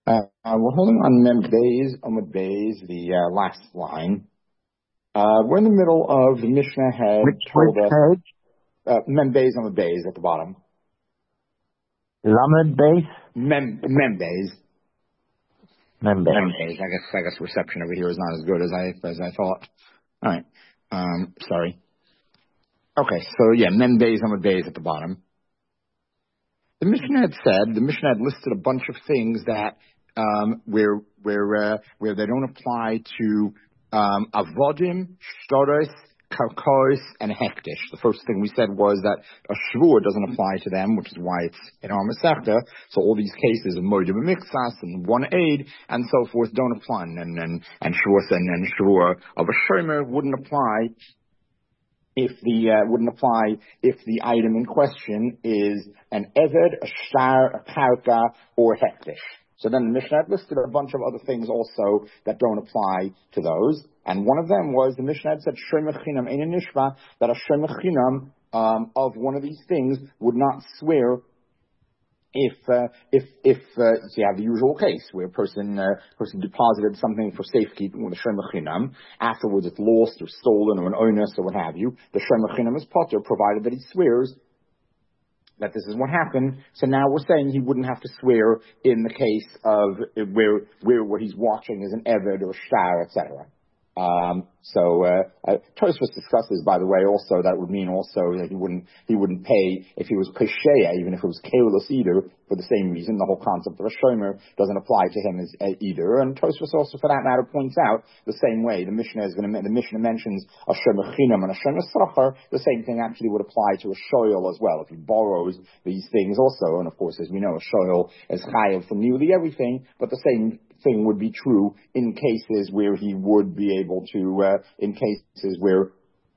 We're holding on Mem Beis, Amud Beis, the last line. We're in the middle of the Mishnah had told Which us page? Mem Beis, Amud Beis at the bottom. Lamed Beis? Mem Beis. Mem Beis. Mem Beis. I guess reception over here is not as good as I thought. All right. Sorry. Okay. So yeah, Mem Beis, Amud Beis at the bottom. The Mishnah had listed a bunch of things that where they don't apply to avodim, shtoros, karkos, and hektish. The first thing we said was that a shvur doesn't apply to them, which is why it's in our Masechta. So all these cases of moedim mixas and one aid and so forth don't apply, and shvur and shvur of a shomer wouldn't apply if the item in question is an eved, a shtar, a karka, or hektish. So then the Mishnah had listed a bunch of other things also that don't apply to those. And one of them was the Mishnah had said shemech chinam ein nishma, that a shemech chinam of one of these things would not swear if you have the usual case where a person deposited something for safekeeping with a shemech chinam, afterwards it's lost or stolen or an onus or what have you, the shemech chinam is potter provided that he swears that this is what happened. So now we're saying he wouldn't have to swear in the case of where what he's watching is an eved or shtar, etc. Tosfos discusses, by the way, also that would mean also that he wouldn't pay if he was pesheya, even if it was keilus either, for the same reason. The whole concept of a shomer doesn't apply to him as either. And Tosfos also, for that matter, points out the same way the Mishnah mentions a shomer chinam and a shomer sachar. The same thing actually would apply to a shoyel as well if he borrows these things also. And of course, as we know, a shoyel is chayav for nearly everything, but the same thing would be true in cases where he would be able to, in cases where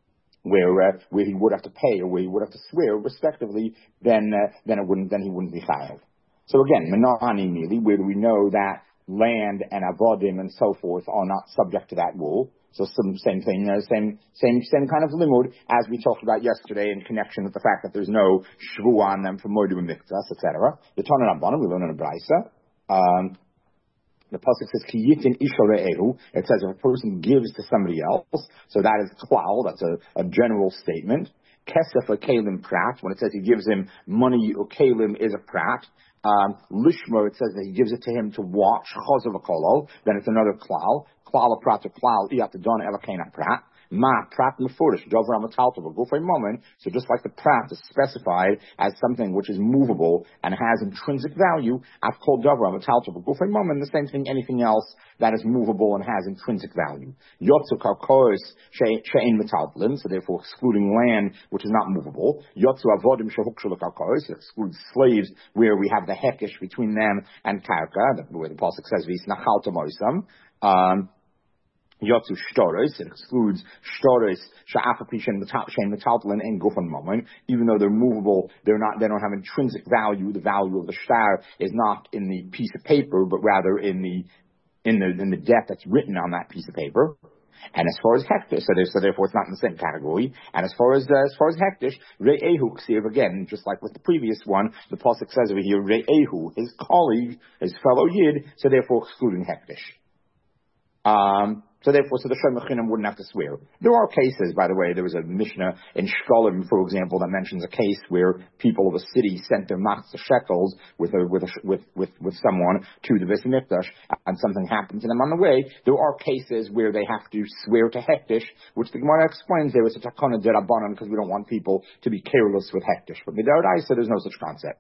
he would have to pay or where he would have to swear, respectively, then he wouldn't be chayav. So again, menahani merely, where do we know that land and avodim and so forth are not subject to that rule? So same thing, same kind of limud as we talked about yesterday in connection with the fact that there's no shvu on them for moedim and mikvahs, etc. The Tanan Rabbanan, we learn in a brisa. The pasuk says ki yitin isha re'ehu. It says if a person gives to somebody else, so that is klal. That's a general statement. Kesef or kalim prat. When it says he gives him money or kalim is a prat. Lishmo, it says that he gives it to him to watch. Chozav kolol. Then it's another klal. Klal prat or klal iyatadon elakena prat. Ma prat mefurish dover amataltov. Go for a moment. So just like the prat is specified as something which is movable and has intrinsic value, I've called dover amataltov. Go for a moment. The same thing, anything else that is movable and has intrinsic value. Yotzu karkos she'ein metaltlin. So therefore excluding land which is not movable. Yotzu avodim shehukshul karkos. It excludes slaves where we have the hekesh between them and karka, where the pasuk says vis nachalta moisam. Yotzu shtoros, it excludes shtoros, sha'afapishen metaltalin and gufan moment. Even though they're movable, they don't have intrinsic value. The value of the shtar is not in the piece of paper, but rather in the debt that's written on that piece of paper. And as far as hektish, so therefore it's not in the same category. And as far as hektish, re'ehu ksiv, again, just like with the previous one, the pasuk says over here, re'ehu, his colleague, his fellow yid, so therefore excluding hektish. So the shomer chinam wouldn't have to swear. There are cases, by the way. There was a Mishnah in Shkolim, for example, that mentions a case where people of a city sent their machzah shekels with someone to the Beis Mikdash, and something happened to them on the way. There are cases where they have to swear to hektish, which the Gemara explains there is a takana derabanan because we don't want people to be careless with hektish. But midaraisa, there's no such concept.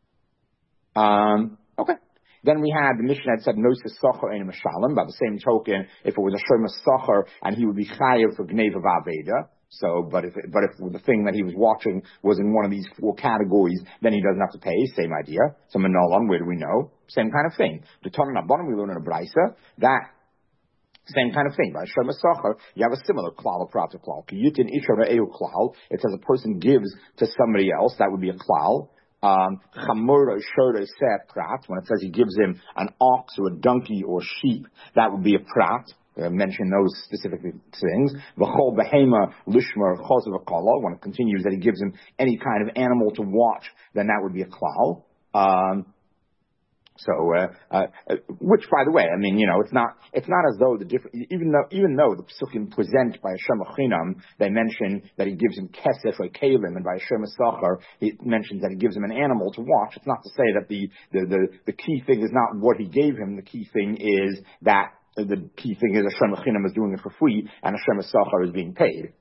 Okay. Then we had the Mishnah had said nosis socher ein mishalem. By the same token, if it was a shomer socher and he would be chayav for gneva v'aveda. So, but if the thing that he was watching was in one of these four categories, then he doesn't have to pay. Same idea. So manolan, where do we know? Same kind of thing. The Tanan Rabbanan we learn in a brisa that same kind of thing. By shomer socher, you have a similar klal of prat klal. Ki yitin isha re'eu klal. It says a person gives to somebody else. That would be a klal. Chamura shora set prat. When it says he gives him an ox or a donkey or sheep, that would be a prat. Mention those specific things. V'chol behema lishmer chozav akala. When it continues that he gives him any kind of animal to watch, then that would be a klal. So, which, by the way, I mean, it's not as though even though the Psukim present by Hashem Achinam, they mention that he gives him kesef or kalim, and by Hashem Esachar, he mentions that he gives him an animal to watch. It's not to say that the key thing is not what he gave him. The key thing is that Hashem Achinam is doing it for free, and Hashem Esachar is being paid.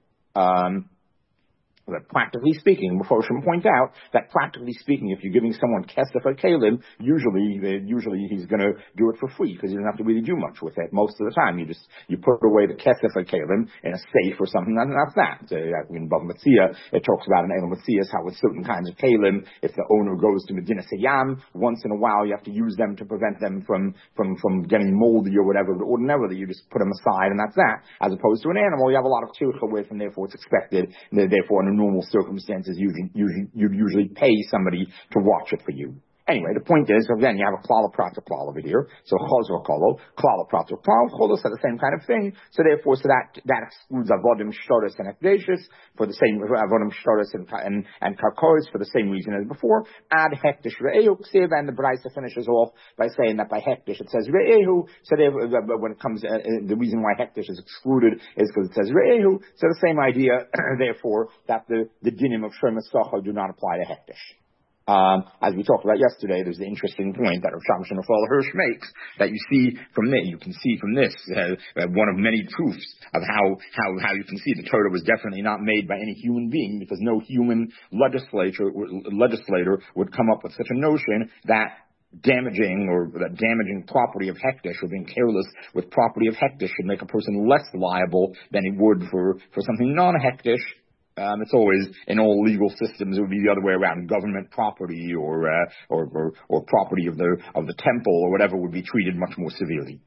But practically speaking, before we should point out that practically speaking, if you're giving someone kesef or kalim, usually he's going to do it for free because he doesn't have to really do much with it. Most of the time, you put away the kesef or kalim in a safe or something, and that's that. In Bava Metzia, it talks about in Elam Metzias how with certain kinds of kalim, if the owner goes to Medina Sayyam, once in a while you have to use them to prevent them from getting moldy or whatever. But ordinarily, you just put them aside, and that's that. As opposed to an animal, you have a lot of tircha with, and therefore it's expected. Therefore, in normal circumstances, you'd usually pay somebody to watch it for you. Anyway, the point is, again, you have a klal prata klal over here. So chazor kolo, klal prata klal, cholos are the same kind of thing. So therefore, that excludes avodim shtoris and ekdeshis for the same avodim shtoris and karkoris for the same reason as before. Ad hektish re'ehu ksiv, and the Braisa finishes off by saying that by hektish it says re'ehu. So when it comes, the reason why hektish is excluded is because it says re'ehu. So the same idea, therefore, that the dinim of Shem Esachar do not apply to hektish. As we talked about yesterday, there's the interesting point that Rav Shamash Nafal Hirsch makes that you can see from this one of many proofs of how you can see the Torah was definitely not made by any human being, because no human legislator would come up with such a notion that damaging property of hektish or being careless with property of hektish should make a person less liable than he would for something non-hektish. It's always, in all legal systems, it would be the other way around. Government property or property of the temple or whatever would be treated much more severely.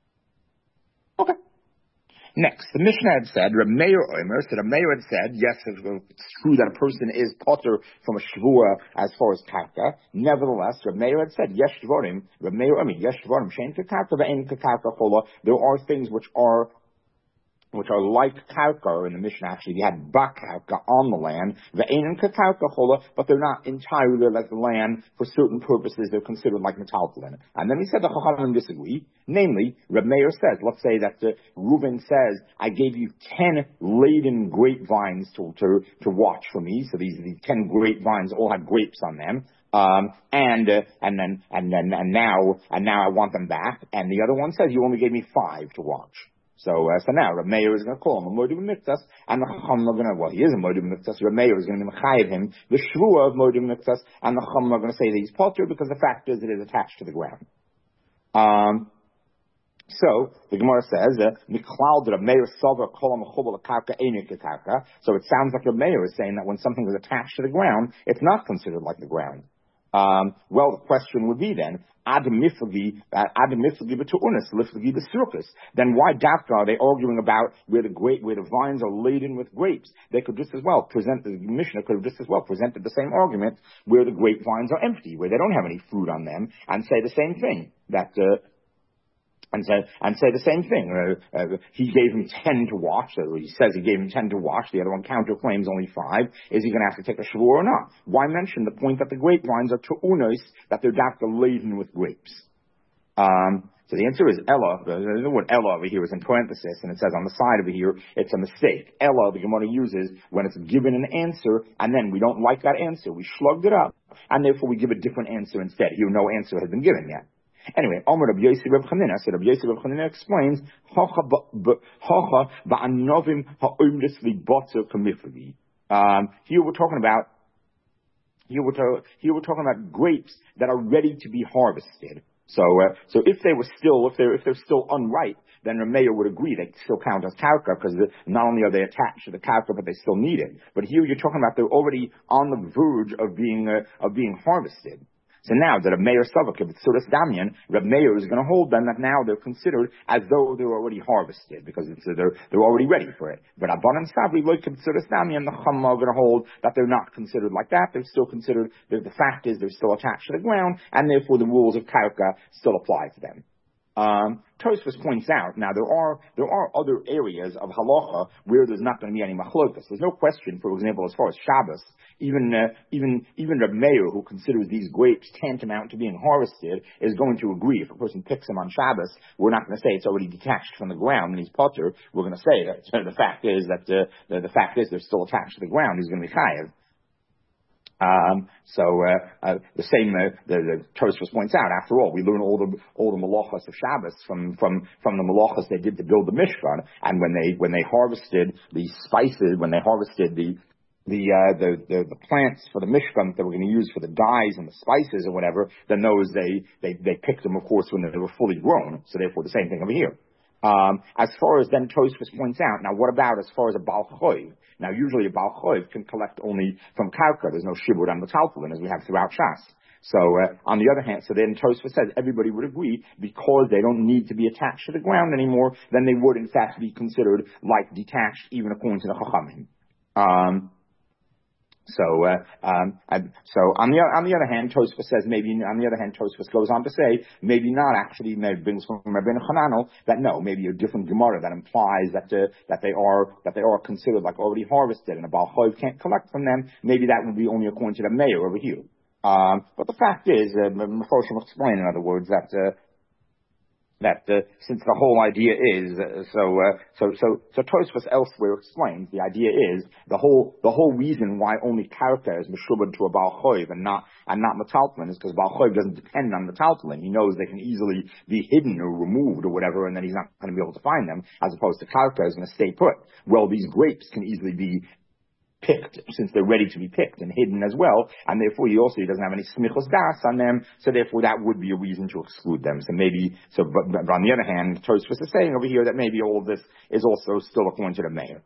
Okay. Next, the Mishnah had said, Reb Meir had said, yes, it's true that a person is potter from a shvua as far as karka. Nevertheless, Reb Meir had said, yesh dvorim, shein kekarka ve'ein kekarka chola. There are things which are like karka. In the Mishnah, actually, you had bakarka on the land, ve'ein kekarka chola, but they're not entirely like the land. For certain purposes, they're considered like metaltalin. And then he said the Chachamim disagree. Namely, Reb Meir says, let's say that Reuven says, I gave you 10 laden grapevines to watch for me. So these 10 grapevines all had grapes on them. And now I want them back. And the other one says, you only gave me 5 to watch. So now Reb Meir is going to call him a Modim Miktas, and the Chacham are going to, he is a Modim Miktas. Reb Meir is going to mechayev him the shvua of Modim Miktas, and the Chacham are going to say that he's potter because the fact is it is attached to the ground. So the Gemara says, "Miklal Reb Meir Sover Kolam Chubal Karka Einik Karka." So it sounds like Reb Meir is saying that when something is attached to the ground, it's not considered like the ground. Well, the question would be then, then why dafka are they arguing about where the vines are laden with grapes? They could just as well the Mishnah could have just as well presented the same argument where the grapevines are empty, where they don't have any fruit on them, and say the same thing, that say the same thing. He gave him 10 to watch. So he says he gave him 10 to watch. The other one counterclaims only 5. Is he going to have to take a shvur or not? Why mention the point that the grapevines are tu'unos, that they're dafka laden with grapes? So the answer is Ella. The word Ella over here is in parenthesis, and it says on the side over here, it's a mistake. Ella, the Gemara uses when it's given an answer, and then we don't like that answer. We shlugged it up, and therefore we give a different answer instead. Here, no answer has been given yet. Anyway, Omer Rabbi Yossi Reb Chanina. So Rabbi Yossi Reb Chanina explains, Here we're talking about grapes that are ready to be harvested. So if they're still unripe, then Rameya would agree they still count as karka, because not only are they attached to the karka, but they still need it. But here you're talking about they're already on the verge of being harvested. So now that Reb Meir Savak, if it's Sudas Damyan, Reb Meir is going to hold them that now they're considered as though they're already harvested, because they're already ready for it. But Abanan Sabri, like Sudas Damyan, the Chum are going to hold that they're not considered like that. They're still considered, the fact is they're still attached to the ground, and therefore the rules of Karka still apply to them. Tosfos points out, now there are other areas of halacha where there's not going to be any machlokas. There's no question, for example, as far as Shabbos, even Reb Meir, who considers these grapes tantamount to being harvested, is going to agree. If a person picks them on Shabbos, we're not going to say it's already detached from the ground and he's potter. We're going to say that the fact is they're still attached to the ground. He's going to be chayav. The same, the Tosfos points out, after all, we learn all the malachas of Shabbos from the malachas they did to build the Mishkan, and when they harvested the spices, when they harvested the plants for the Mishkan that we're going to use for the dyes and the spices or whatever, then those they picked them, of course, when they were fully grown. So therefore the same thing over here. As far as then Tosfos points out, now what about as far as a Baal Choiv? Now usually a Baal Choiv can collect only from Karka. There's no Shibud on the Talpulin as we have throughout Shas. So on the other hand, so then Tosfos says everybody would agree because they don't need to be attached to the ground anymore, then they would in fact be considered like detached even according to the Chachamim. So on the other hand, Tosfos says Tosfos goes on to say maybe not actually. Maybe brings from Rabbeinu Hananel that no, maybe a different Gemara that implies that they are considered like already harvested and a Baal Choiv can't collect from them. Maybe that would be only according to the Meir over here. But the fact is, Mephoshim explain in other words that since the whole idea is so Tosfos elsewhere explains the idea is the whole reason why only Karka is meshubad to a Baal Choiv and not Metaltlin is because Baal Choiv doesn't depend on Metaltlin. He knows they can easily be hidden or removed or whatever, and then he's not going to be able to find them. As opposed to Karka is going to stay put. Well, these grapes can easily be picked, since they're ready to be picked and hidden as well, and therefore he doesn't have any smichos das on them, so therefore that would be a reason to exclude them. But on the other hand, Tosfos is saying over here that maybe all of this is also still according to the Meir.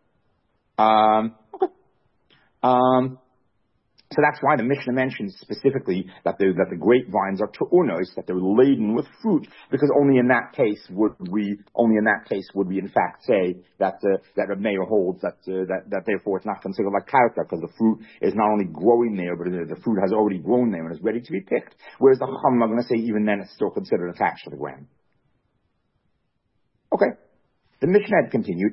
So that's why the Mishnah mentions specifically that the grapevines are tu'unos, that they're laden with fruit, because only in that case would we in fact say that a Meir holds that therefore it's not considered like karka, because the fruit is not only growing there, but the fruit has already grown there and is ready to be picked. Whereas the Chacham are going to say even then it's still considered attached to the ground. Okay. The Mishnah had continued,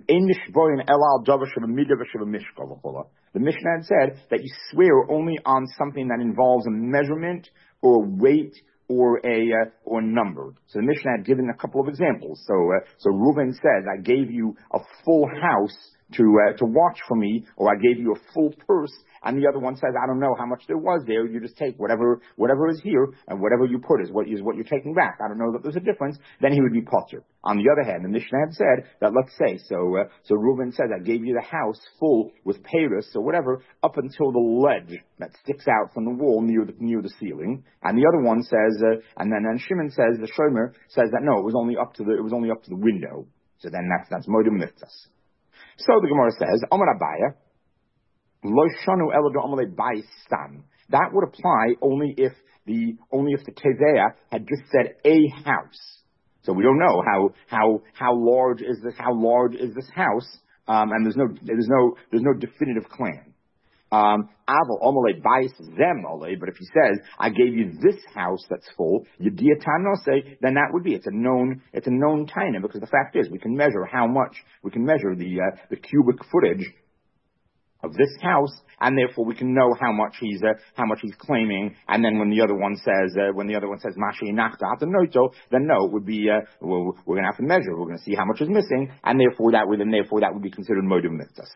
the Mishnah had said that you swear only on something that involves a measurement or weight or a number. So the Mishnah had given a couple of examples. So Reuven says, I gave you a full house to watch for me, or I gave you a full purse, and the other one says, I don't know how much there was there, you just take whatever is here, and whatever you put is what you're taking back. I don't know that there's a difference, then he would be potter. On the other hand, the Mishnah had said that, let's say, so Reuven says, I gave you the house full with peiros or whatever, up until the ledge that sticks out from the wall near the ceiling, and the other one says, and then Shimon says, the Shomer says that no, it was only up to the window. So then that's modem mitzvahs. So the Gemara says, Amar Abaya, lo shanu elo amalei bayis stam. That would apply only if the Teveya had just said a house. So we don't know how large is this house, and there's no definitive claim. Aval omalei bayis zem olei, but if he says, I gave you this house that's full, yediyah tamno say, then that would be, it's a known taina, because the fact is, we can measure the cubic footage of this house, and therefore we can know how much he's claiming. And then when the other one says mashi nachta atanoito, then no, it would be we're going to have to measure. We're going to see how much is missing, and therefore that would be considered modem mitzvahs.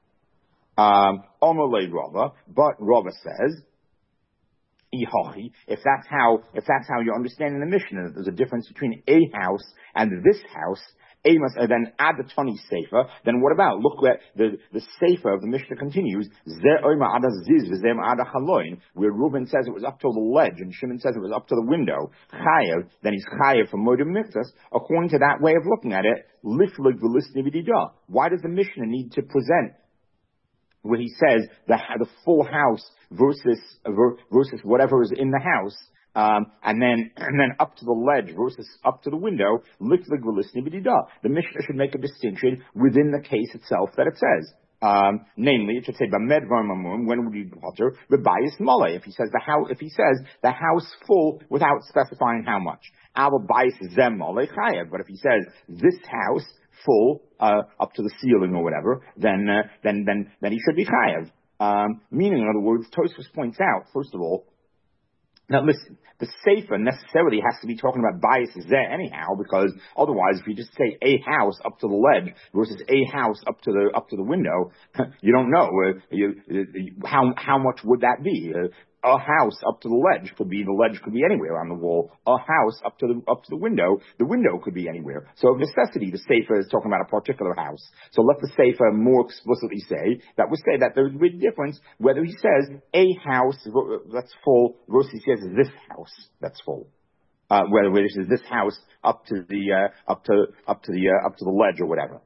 Omalei Rava, but Rava says, if that's how you're understanding the Mishnah, that there's a difference between a house and this house, then add the Tani Sefer, then what about? Look where the Sefer of the Mishnah continues, where Reuben says it was up to the ledge, and Shimon says it was up to the window. Chayev, then he's chayev for modem mitzvahs. According to that way of looking at it, why does the Mishnah need to present where he says the full house versus whatever is in the house, and then up to the ledge versus up to the window? The Mishnah should make a distinction within the case itself that it says. Namely, it should say Bamed Varmamum. When would you potter? B'bayis mole. If he says the house full without specifying how much. Our bayis zem mole chayev. But if he says this house full up to the ceiling or whatever, then he should be chayev. Meaning, in other words, Tosfos points out, first of all, now listen, the sefer necessarily has to be talking about biases there anyhow, because otherwise, if you just say a house up to the ledge versus a house up to the window, you don't know how much would that be. A house up to the ledge could be anywhere on the wall. A house up to the window could be anywhere. So of necessity, the sefer is talking about a particular house. So let the sefer more explicitly say that there's a big difference whether he says a house that's full versus he says this house that's full. Whether it is this house up to the ledge or whatever.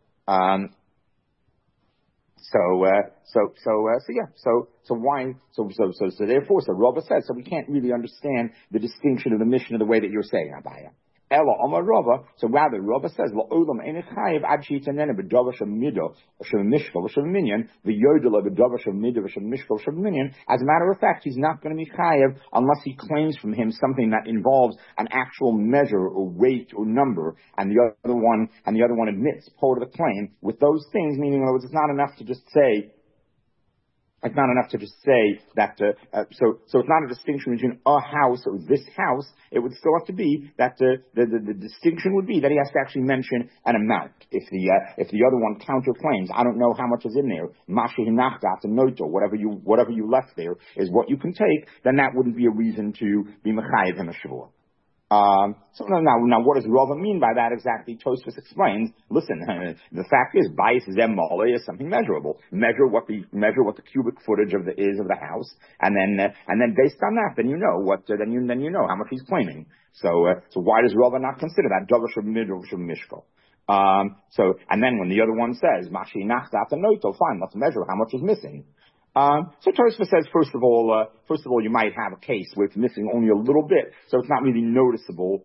Therefore, Rava says, so we can't really understand the distinction of the mission of the way that you're saying, Abaya. Ella Amar Rava, so rather Rava says, La'olam ein chayev ad sheyitanena b'davar shel midah shel mishkal shel minyan v'yodela b'davar shel midah shel mishkal shel minyan. As a matter of fact, he's not going to be chayev unless he claims from him something that involves an actual measure or weight or number, and the other one admits part of the claim with those things. Meaning, in other words, it's not enough to just say. It's not enough to just say that. So it's not a distinction between a house or this house. It would still have to be that the distinction would be that he has to actually mention an amount. If the other one counterclaims, I don't know how much is in there. Mashi hinachdat and noto, whatever you left there is what you can take. Then that wouldn't be a reason to be mechayev him a shavua. So now, what does Rava mean by that exactly? Tosfos explains. Listen, the fact is, bias zem mole is something measurable. Measure what the cubic footage of the house, and then based on that, then you know how much he's claiming. So why does Rava not consider that davar shel midah shel mishkal? And then when the other one says mashi nachdat noto, fine, let's measure how much is missing. So Tosfos says, first of all, you might have a case where it's missing only a little bit, so it's not really noticeable.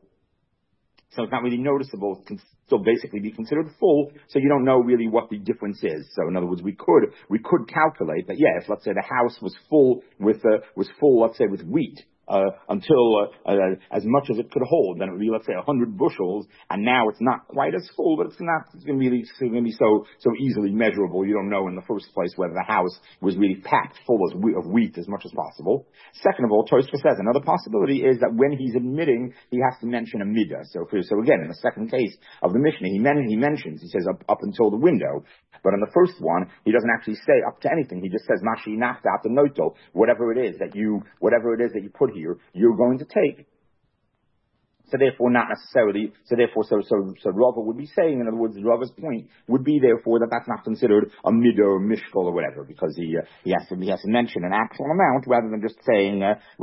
It can still basically be considered full, so you don't know really what the difference is. So in other words, we could calculate that, yes, let's say the house was full, let's say, with wheat. Until as much as it could hold, then it would be, let's say, 100 bushels, and now it's not quite as full, but it's going to be so easily measurable. You don't know in the first place whether the house was really packed full of wheat as much as possible. Second of all, Tosfos says another possibility is that when he's admitting, he has to mention a midah. So again, in the second case of the Mishnah, he says up until the window. But in the first one, he doesn't actually say up to anything. He just says mashi nachdat noto, whatever it is that you put here, you're going to take. So therefore, not necessarily. So Rava would be saying, in other words, Rava's point would be therefore that that's not considered a midah or mishkal or whatever, because he has to mention an actual amount rather than just saying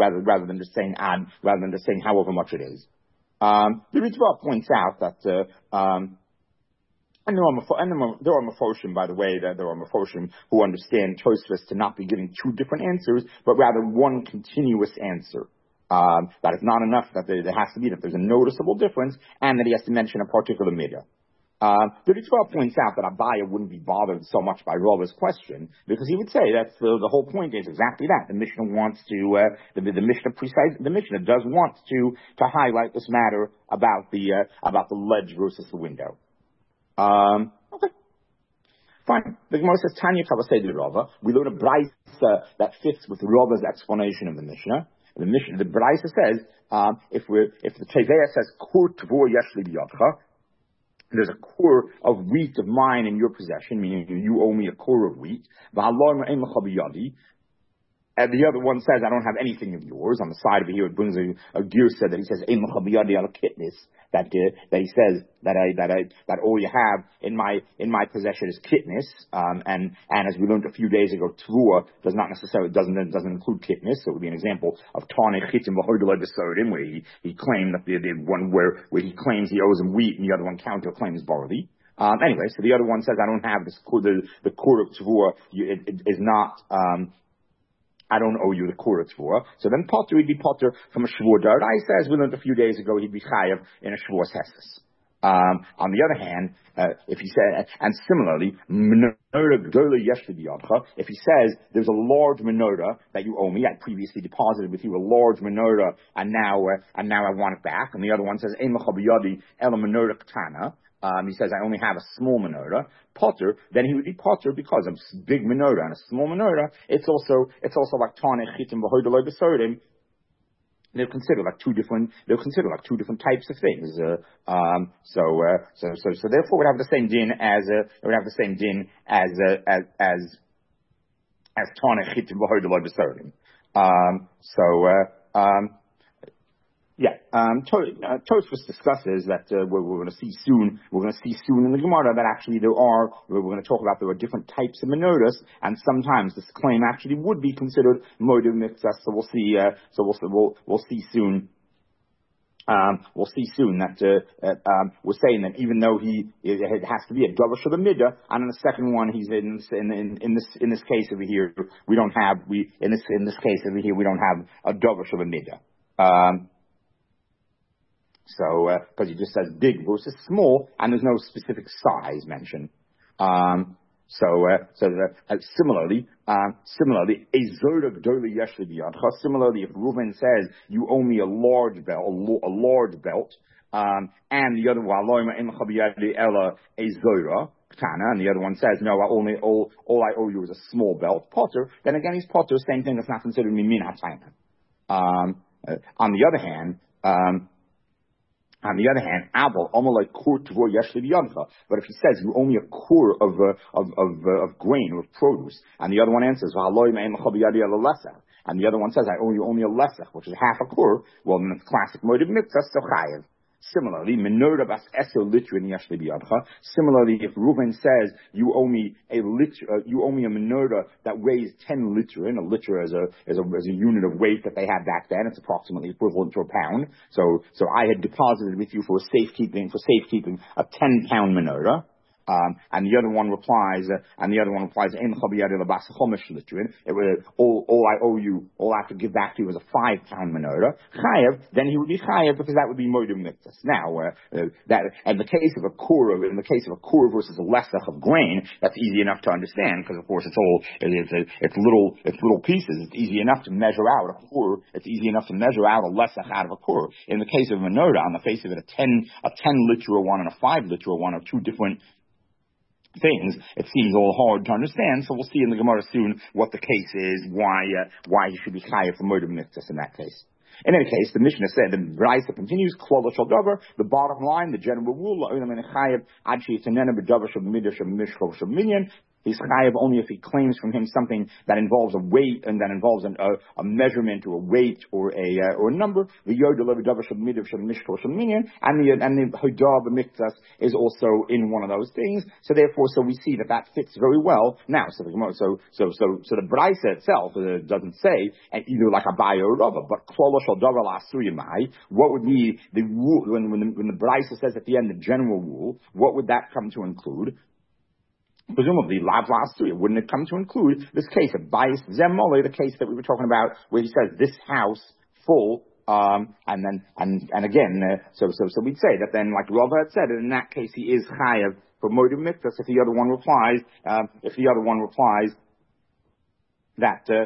however much it is. The Ritva points out that. And there are Mefoshim, by the way, that there are Mefoshim who understand Tosfos to not be giving two different answers, but rather one continuous answer. That is not enough, that there has to be, that there's a noticeable difference, and that he has to mention a particular midah. The Ritva points out that Abaya wouldn't be bothered so much by Rava's question, because he would say that the whole point is exactly that. The Mishnah wants to, the Mishnah does want to highlight this matter about the ledge versus the window. Okay. Fine. The Gemara says, Tanya Kavasei Rava. We learn a brayso that fits with Rava's explanation of the Mishnah. The brayso says, if the Teveya says, Kur Tvor Yeshli B'yadcha, there's a core of wheat of mine in your possession, meaning you owe me a core of wheat. And the other one says, I don't have anything of yours. On the side of it here, it brings a girsa that he says, that he says that all you have in my possession is kitnis. And as we learned a few days ago, tvua doesn't include kitnis. So it would be an example of tane chitim v'hoydolay b'sodim, where he claimed that the one where he claims he owes him wheat, and the other one counter claims barley. Anyway, so the other one says, I don't have this the core of tvua. It is not. I don't owe you the Korah Tvua. So then Potter, he'd be Potter from a Shvur Daraisa, as we learned a few days ago, he'd be Chayav in a Shvur Hesses. On the other hand, if he said, and similarly, if he says there's a large menorah that you owe me, I previously deposited with you a large menorah, and now I want it back, and the other one says he says I only have a small menorah, potter, then he would be potter because of big menorah and a small menorah. It's also like tanech chitim v'hoydoloi b'sorim. They'll consider like two different types of things. So therefore, we'd have the same din as tanech chitim v'hoydoloi b'sorim. Tosfos discusses that we're going to see soon. We're going to see soon in the Gemara that actually we're going to talk about there are different types of menorahs, and sometimes this claim actually would be considered moed mitzvah. So we'll see. We'll see soon. We'll see soon that we're saying that even though it has to be a davar shel midah, and in the second one he's in this case over here we don't have a davar shel midah. So, because he just says big versus small, and there's no specific size mentioned. Similarly, if Reuven says you owe me a large belt, and the other one, and the other one says no, all I owe you is a small belt, potter. Then again, he's potter, same thing. That's not considered mimin hatayna. On the other hand, Abel, like kur tvo yeshli b'yadcha. But if he says you owe me a kur of grain or of produce, and the other one answers and the other one says I owe you only a lesach, which is half a kur, well then it's classic moed mitzvah, so chayev. Similarly, menorah bas eser litrin yeshli b'yadcha. Similarly, if Reuven says you owe me a menorah that weighs 10 litrin, a liter as a unit of weight that they had back then, it's approximately equivalent to a pound. So I had deposited with you for safekeeping a 10-pound menorah. And the other one replies, all I owe you, all I have to give back to you is a 5-pound menorah. Chayev, then he would be chayev because that would be moed mitzvah. Now, that in the case of a kur versus a lesach of grain, that's easy enough to understand because of course it's little pieces. It's easy enough to measure out a kur. It's easy enough to measure out a lesach out of a kur. In the case of a menorah, on the face of it, a 10 liter one and a 5 liter one are two different things. It seems all hard to understand, so we'll see in the Gemara soon what the case is, why he should be chayav for moed mitzvah in that case. In any case, the Mishnah said, the Brisa continues, the bottom line, the general rule, he's chayav only if he claims from him something that involves a weight and that involves a measurement or a weight or a number. The hodah b'miktas is also in one of those things. So therefore, we see that fits very well. Now, so the Brisa itself doesn't say either like Abaye or Rava, but what would be the rule when the Brisa says at the end the general rule? What would that come to include? Presumably, wouldn't it come to include this case of Bayis Zemole, the case that we were talking about, where he says this house full, so we'd say that then, like Rava had said, in that case he is chayav for moed mitzvah if the other one replies that in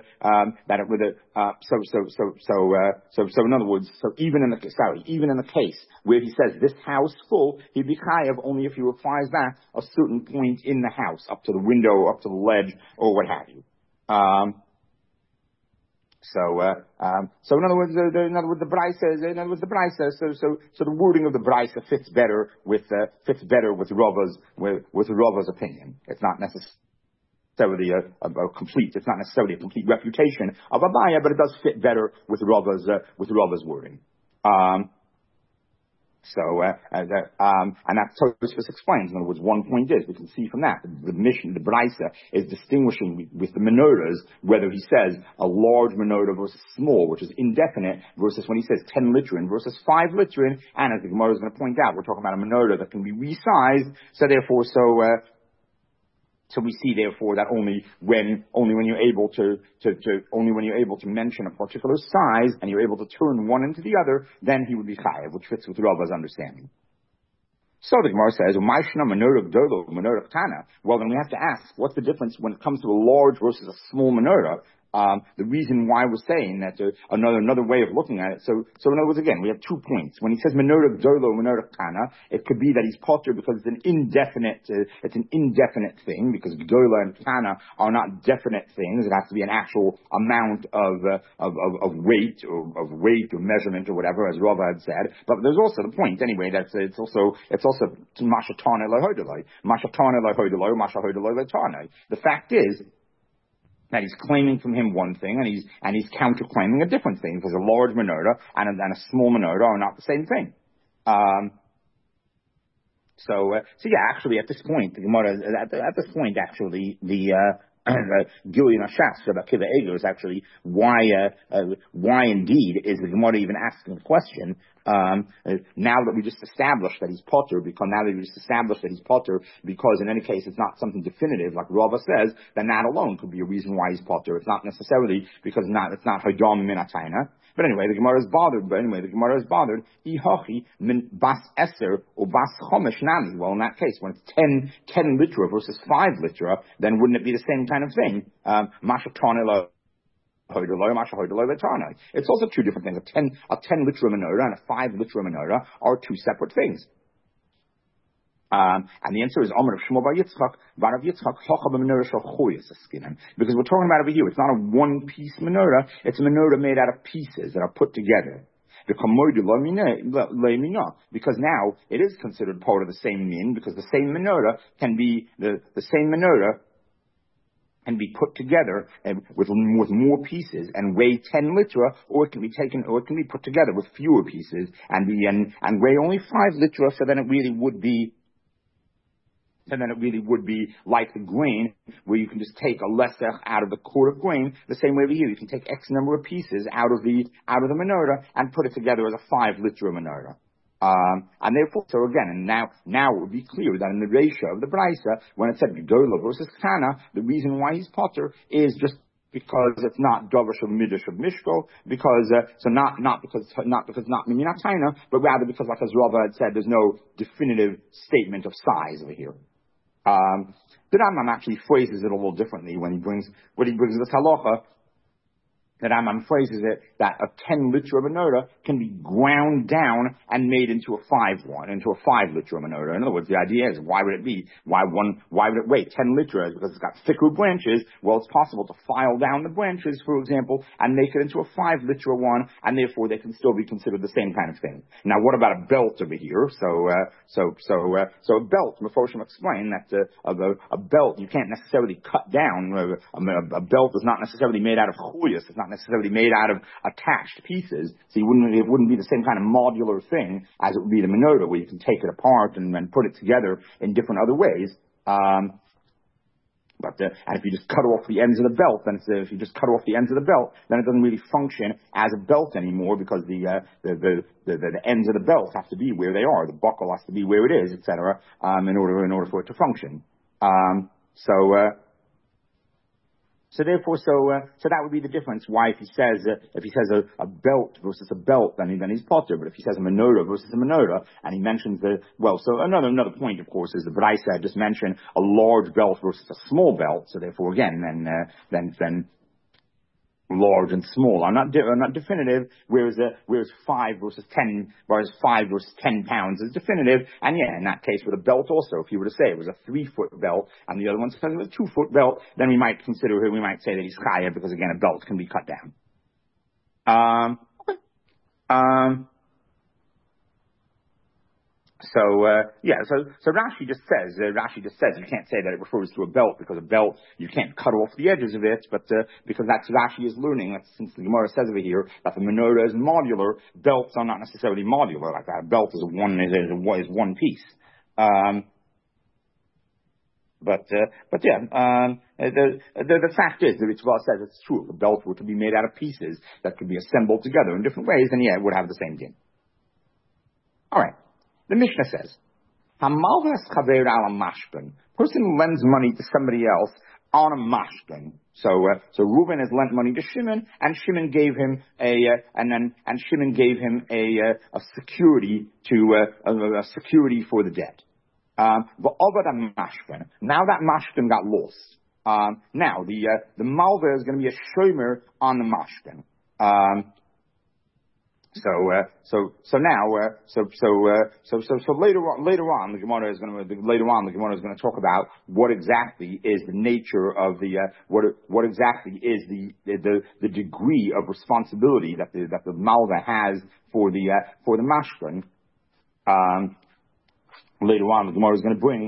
other words, even in the case where he says this house full, he'd be chayav only if he replies back a certain point in the house, up to the window, up to the ledge, or what have you. So in other words, the Brisa. So the wording of the Brisa fits better with Rava's opinion. It's not necessarily it's not necessarily a complete refutation of Abaye, but it does fit better with Rava's wording. And that Tosfos explains. In other words, one point is, we can see from that, the Brisa is distinguishing with the menorahs, whether he says a large menorah versus small, which is indefinite, versus when he says 10 litrin versus 5 litrin, and as the Gemara is going to point out, we're talking about a menorah that can be resized, so therefore, so we see, therefore, that only when you're able to mention a particular size and you're able to turn one into the other, then he would be chayav, which fits with Rava's understanding. So the Gemara says, well, then we have to ask, what's the difference when it comes to a large versus a small menorah? The reason why we're saying that another way of looking at it. So in other words, again, we have 2 points. When he says menorah gdolo, menorah kana, it could be that he's potter because it's an indefinite thing, because gdola and kana are not definite things. It has to be an actual amount of weight or measurement or whatever, as Rava had said. But there's also the point anyway that it's also mashatana lehodoloi, mashatana lehodoloi, mashahodoloi letana. The fact is that he's claiming from him one thing, and he's counterclaiming a different thing, because a large menorah and a small menorah are not the same thing. So yeah, actually, at this point, the Gemara, at this point, actually, the Gilyon Hashas about Akiva Eiger is actually why indeed is the Gemara even asking the question? Now that we just established that he's potter, because in any case it's not something definitive, like Rava says, then that alone could be a reason why he's potter. It's not necessarily because it's not Hadam min Atayna. But anyway, the Gemara is bothered. Ihachi min bas eser or bas chomesh nami. Well, in that case, when it's 10 litra versus 5 litra, then wouldn't it be the same kind of thing? It's also 2 different things. A 10 litra menorah and a 5 litra menorah are 2 separate things. And the answer is Amar of Shmuel bar Yitzchak, bar of Yitzchak, Hocha b'menorah shel choyes askinan. Because we're talking about over here, it's not a one-piece menorah, it's a menorah made out of pieces that are put together. Because now it is considered part of the same min, because the same menorah can be the same menorah can be put together with more pieces and weigh 10 litra, or it can be put together with fewer pieces and weigh only 5 litra. So then it really would be like the grain, where you can just take a lesser out of the quart of grain. The same way over here, you can take X number of pieces out of the menorah and put it together as a 5 litra menorah. And therefore, so again, and now it would be clear that in the ratio of the Braisa, when it said Gedola versus Kana, the reason why he's potter is just because it's not Dovish of Midrash of Mishko, because not because it's not Minat Taina, but rather because, like as Rava had said, there's no definitive statement of size over here. The Rambam actually phrases it a little differently when he brings this halacha. The Rambam phrases it that a 10 litra menorah can be ground down and made into a 5 litra menorah. In other words, the idea is, why would it weigh 10 litras? Because it's got thicker branches. Well, it's possible to file down the branches, for example, and make it into a 5 litra one, and therefore they can still be considered the same kind of thing. Now, what about a belt over here? So a belt, Meforshim explained that a belt you can't necessarily cut down. A belt is not necessarily made out of chuyas. It's not necessarily made out of attached pieces, so it wouldn't be the same kind of modular thing as it would be the menorah, where you can take it apart and then put it together in different other ways. And if you just cut off the ends of the belt, then then it doesn't really function as a belt anymore, because the ends of the belt have to be where they are, the buckle has to be where it is, etc. In order for it to function. So that would be the difference. Why, if he says a belt versus a belt, then he's potter. But if he says a menorah versus a menorah, and he mentions so another point, of course, is the Braisa just mentioned a large belt versus a small belt. So therefore, again, then large and small are not definitive, whereas 5 versus 10 pounds is definitive. And yeah, in that case with a belt also, if you were to say it was a 3-foot belt and the other one says it was a 2-foot belt, then we might say that he's chayav, because again, a belt can be cut down. So Rashi just says you can't say that it refers to a belt, because a belt you can't cut off the edges of it, but because that's Rashi is learning. Since the Gemara says over here that the menorah is modular, belts are not necessarily modular like that. A belt is one piece. The fact is, the Ritva says it's true. If a belt were to be made out of pieces that could be assembled together in different ways, then yeah, it would have the same din. All right. The Mishnah says, Hamalvas chaver ala mashpin. Person lends money to somebody else on a mashkin. So Reuben has lent money to Shimon, and Shimon gave him a security to a security for the debt. V'ovad mashkin. Now that mashkin got lost. Now the malva is going to be a shomer on the mashkin. So later on the Gemara is going to talk about what exactly is the nature of what exactly is the degree of responsibility that the malva has for the mashkin. Later on, the Gemara is going to bring.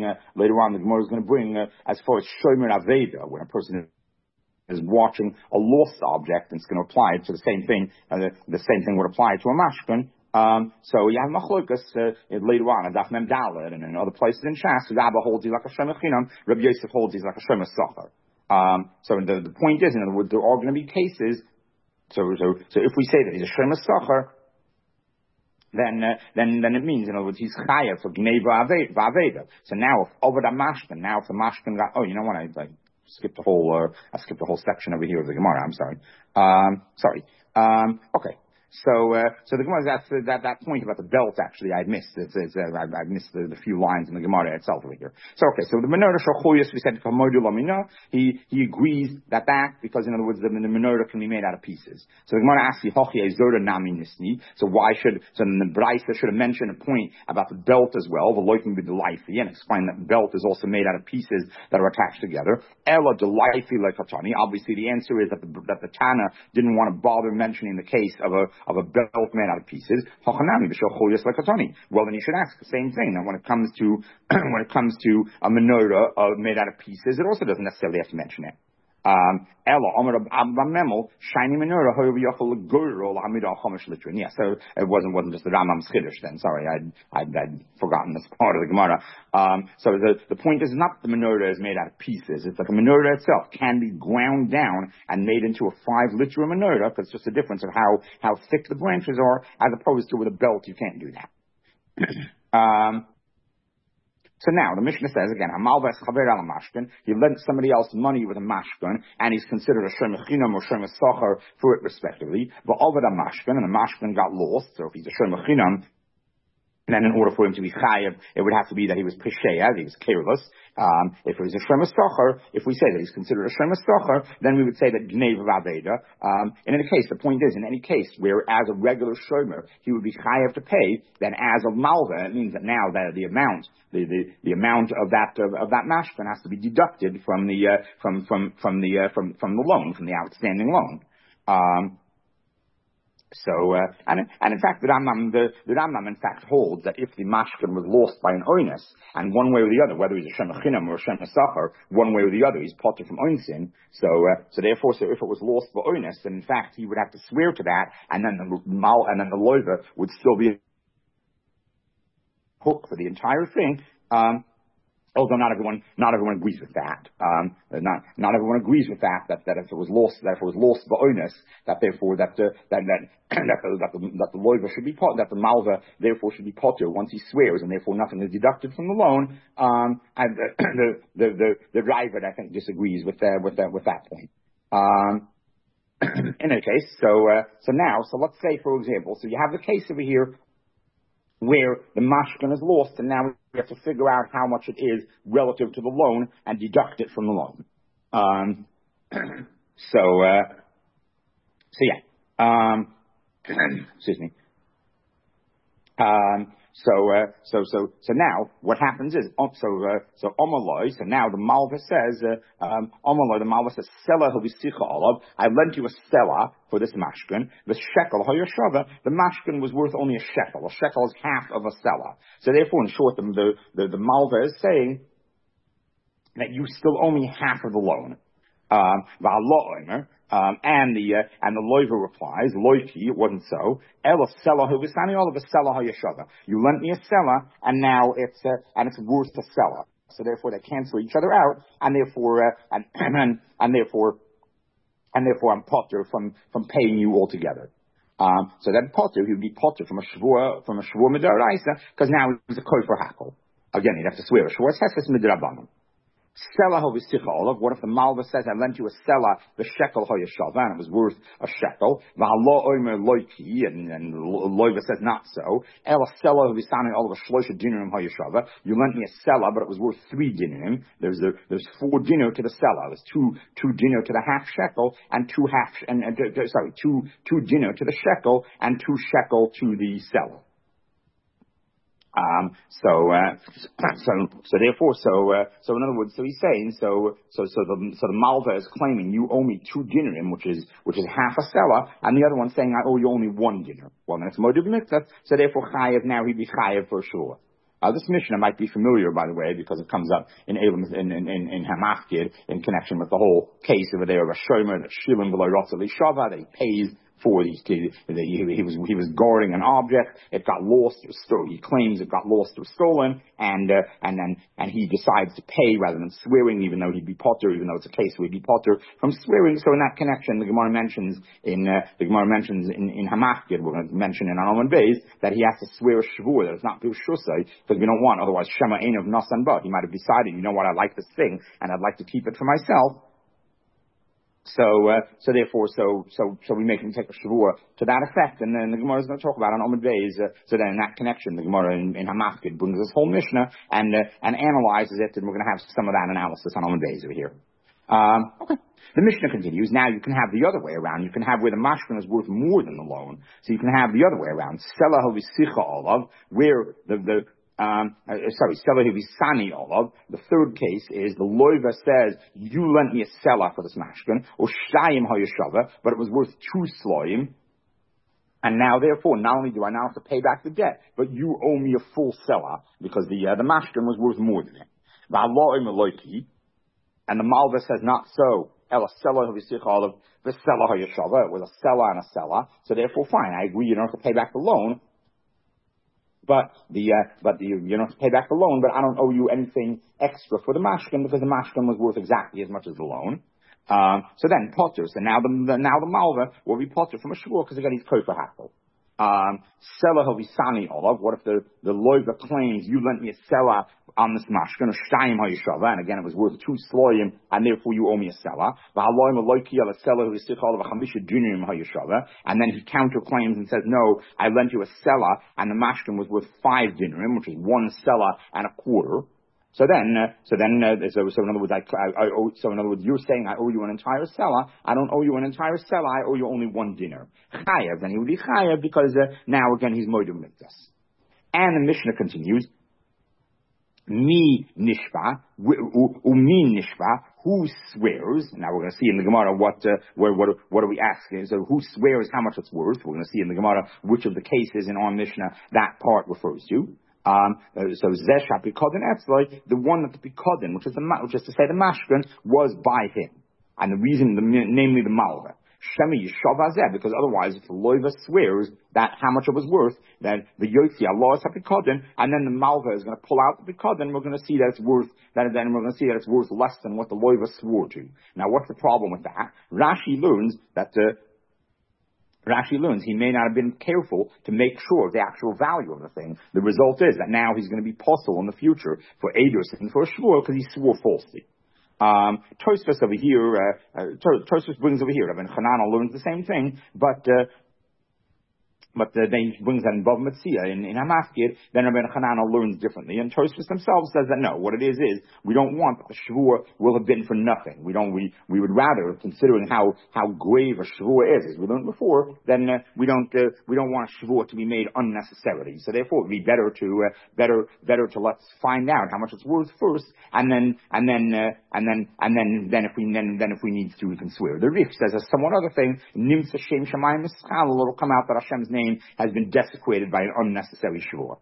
As far as shomer aveda, when a person is watching a lost object, and it's going to apply it to the same thing. The same thing would apply to a mashkin. So you have machlokas later on, Daf Mem Daled, and in other places in Shas, Rabba holds he's like a shomer chinam, Rabbi Yosef holds he's like a shomer sacher. So the point is, in other words, there are going to be cases. So if we say that he's a shomer sacher, then it means, in other words, he's chayav for gneva v'aveda. So now if over the mashkin, if the mashkin got, you know what, I skipped the whole section over here of the Gemara. I'm sorry. Okay. So the Gemara, that point about the belt, actually, I missed. I missed the few lines in the Gemara itself over here. So the menorah shachuyas, we said, he agrees that because, in other words, the menorah can be made out of pieces. So the Gemara asks, so then the Braisa should have mentioned a point about the belt as well, the loiking with the lifey, and explain that the belt is also made out of pieces that are attached together. Ella delifey like Hatani. Obviously, the answer is that the Tana didn't want to bother mentioning the case of a belt made out of pieces. Well, then you should ask the same thing. Now, when it comes to a menorah made out of pieces, it also doesn't necessarily have to mention it. Ella, shiny menorah. Yeah, so it wasn't just the Rambam's chiddush then. Sorry, I'd forgotten this part of the Gemara. So the point is not that the menorah is made out of pieces. It's like a menorah itself can be ground down and made into a 5-liter menorah, because it's just a difference of how thick the branches are, as opposed to with a belt you can't do that. So now, the Mishnah says, again, he lent somebody else money with a mashkin, and he's considered a shomer chinam or shomer sacher for it, respectively. But over the mashkin, and the mashkin got lost, so if he's a shomer chinam, then in order for him to be chayav, it would have to be that he was pisheya, that he was careless. If it was a shomer sacher, if we say that he's considered a shomer sacher, then we would say that gneva v'aveda. In any case, the point is, in any case where as a regular shomer he would be chayav to pay, then as a malva, it means that now that the amount of that mashkin has to be deducted from the loan, from the outstanding loan. And in fact, the Rambam in fact holds that if the mashkin was lost by an oinus, and one way or the other, whether he's a shomer chinam or a shomer sacher, one way or the other, he's potter from oinsin. So therefore, if it was lost by oinus, then in fact he would have to swear to that, and then the loiva would still be hook for the entire thing. Although not everyone agrees with that. Not everyone agrees with that if it was lost by onus, that therefore that the loiva should be pot, that the malva therefore should be potter once he swears, and therefore nothing is deducted from the loan. And the Raavad, I think, disagrees with that point. In any case, so let's say, for example, so you have the case over here where the mashkin is lost, and now we have to figure out how much it is relative to the loan and deduct it from the loan. Excuse me. So now what happens is Omaloi. So now the Malva says Omaloi. The Malva says Sela Hovisicha Olav. I lent you a Sela for this mashkin. The shekel Hoyashava. The mashkin was worth only a shekel. A shekel is half of a Sela. So therefore, in short, the Malva is saying that you still owe me half of the loan. And the loiva replies, loiki, it wasn't so. Ela sela huvisani olav sela hayashava. You lent me a sela, and now it's worth a sela. So therefore, they cancel each other out, and therefore I'm potter from paying you altogether. So then potter, he would be potter from a shvua midaraisa, because now he's a koi for hakel. Again, he'd have to swear a shvua sefes midrabanan. Sela hovisicha olav. What if the malva says, I lent you a sela, the shekel hoyeshava, and it was worth a shekel. V'halo oimer loiki, and loiva says not so. Ela sela hovisani olav shlosha dinurim hoyeshava. You lent me a sela, but it was worth 3 dinurim. There's 4 dinur to the sela. There's two dinur to the half shekel, and 2 dinur to the shekel, and 2 shekel to the sela. So in other words, so he's saying, so the malva is claiming you owe me 2 dinurim, which is half a sela, and the other one's saying I owe you only 1 dinar. Well, then it's moed mitzvah, so therefore chayev, now he'd be chayev for sure. This Mishnah might be familiar, by the way, because it comes up in Hamafkid in connection with the whole case over there of a shomer that shilim v'lo rotzel shava, that he pays for these. He was guarding an object. It got lost or stolen. He claims it got lost or stolen, and he decides to pay rather than swearing, even though he'd be potter, even though it's a case where he'd be potter from swearing. So in that connection, the Gemara mentions in Hamafkid, we're going to mention in Anon Beis, that he has to swear a shvur that it's not b'shusay, because we don't want, otherwise shema ein of nasan ba. He might have decided, you know what, I like this thing and I'd like to keep it for myself. So we make him take a shavua to that effect, and then the Gemara is going to talk about on Amud Beis. So then in that connection, the Gemara in Hamafkid brings this whole Mishnah and analyzes it, and we're going to have some of that analysis on Amud Beis over here. Okay. The Mishnah continues. Now you can have the other way around. You can have where the mashkin is worth more than the loan. So you can have the other way around. Sela hovisicha olav, where Sela Hivisani olav. The third case is the loiva says, you lent me a sela for this mashkin, or shtayim hayeshava, but it was worth 2 sloim. And now, therefore, not only do I now have to pay back the debt, but you owe me a full sela, because the mashkin was worth more than it. And the malva says, not so. Ela sela hovisicha olav, the sela hayeshava. It was a sela and a sela. So therefore, fine, I agree, you don't have to pay back the loan. But you don't have to pay back the loan, but I don't owe you anything extra for the mashkin, because the mashkin was worth exactly as much as the loan. So then, potter. So now the malva will be potter from a shvur, because again he's kofa hakol. Sela hovisani olav. What if the loiva claims you lent me a sela on this mashkin, or shtayim hayeshava, and again it was worth 2 sloyim, and therefore you owe me a sela. And then he counterclaims and says, no, I lent you a sela, and the mashkin was worth 5 dinurim, which is 1 sela and a quarter. So in other words, you're saying I owe you an entire sela. I don't owe you an entire sela. I owe you only 1 dinar. Chayav, then he would be chayav, because now again he's moedum mitzvah. And the Mishnah continues. Mi nishba, umi nishba, who swears? Now we're going to see in the Gemara what are we asking? So who swears how much it's worth? We're going to see in the Gemara which of the cases in our Mishnah that part refers to. So Zesha Pikodin Etzloi, the one that the Pikodin, which is to say the mashkin, was by him. And the reason, namely the malva. Shemi Yishav Azeh, because otherwise if the loiva swears that how much it was worth, then the Yotzi Allah is a Pikodin, and then the malva is going to pull out the Pikodin, we're going to see that it's worth, then we're going to see that it's worth less than what the loiva swore to. Now what's the problem with that? Rashi learns he may not have been careful to make sure of the actual value of the thing. The result is that now he's going to be possible in the future for Eidos and for a shvur, because he swore falsely. Tosfos over here, Tosfos brings over here, Rabbi Chananel learns the same thing, but then he brings that in Bav Metzia in Hamafkid, then Rabbi Chananel learns differently. And Tosfos themselves says that no, what it is we don't want that the shvur will have been for nothing. We would rather, considering how grave a shvur is, as we learned before, then we don't want a shvur to be made unnecessarily. So therefore, it would be better to let's find out how much it's worth first, and then if we need to, we can swear. The Rif says a somewhat other thing. Nimtza Shem Shamayim Mischal. It'll come out that Hashem's name has been desecrated by an unnecessary shvur.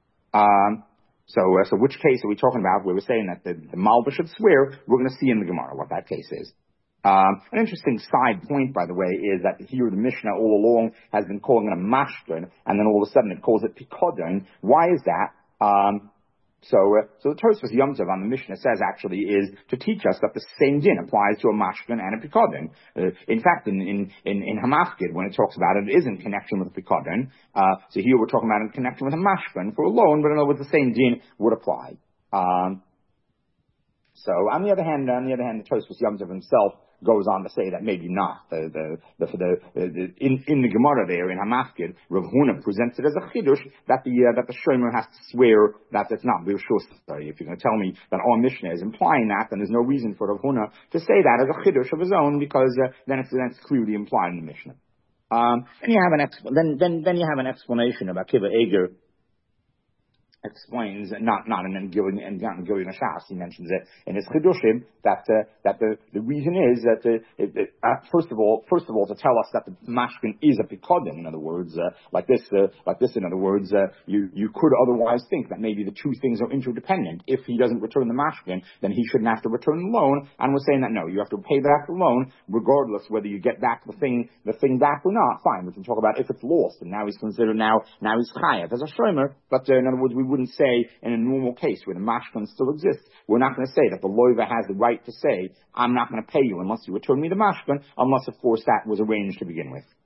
So which case are we talking about where we're saying that the malva should swear? We're going to see in the Gemara what that case is. An interesting side point, by the way, is that here the Mishnah all along has been calling it a mashkin, and then all of a sudden it calls it pikodin. Why is that? So the Tosfos Yom Tov on the Mishnah says actually is to teach us that the same din applies to a mashkin and a pikodin. In fact, in Hamafkid, when it talks about it, it is in connection with a pikodin. So here we're talking about in connection with a mashkin for a loan, but in other words, the same din would apply. So on the other hand, the Tosfos Yom Tov himself goes on to say that maybe not. In the Gemara there in Hamafkid, Rav Huna presents it as a chidush that the shomer has to swear that it's not b'rshus. If you're going to tell me that our Mishnah is implying that, then there's no reason for Rav Huna to say that as a chidush of his own, because then it's clearly implied in the Mishnah. Then you have an explanation about Kiva Eger. Explains not in Gilyon Hashas, he mentions it in his Chidushim that the reason is that first of all to tell us that the mashkin is a pikodin. In other words, like this. In other words, you could otherwise think that maybe the two things are interdependent. If he doesn't return the mashkin, then he shouldn't have to return the loan. And we're saying that no, you have to pay back the loan regardless whether you get back the thing back or not. Fine, we can talk about if it's lost, and now he's considered now he's chayav as a shomer. But in other words, we wouldn't say in a normal case where the mashkin still exists, we're not going to say that the loiva has the right to say, I'm not going to pay you unless you return me the mashkin, unless of course that was arranged to begin with.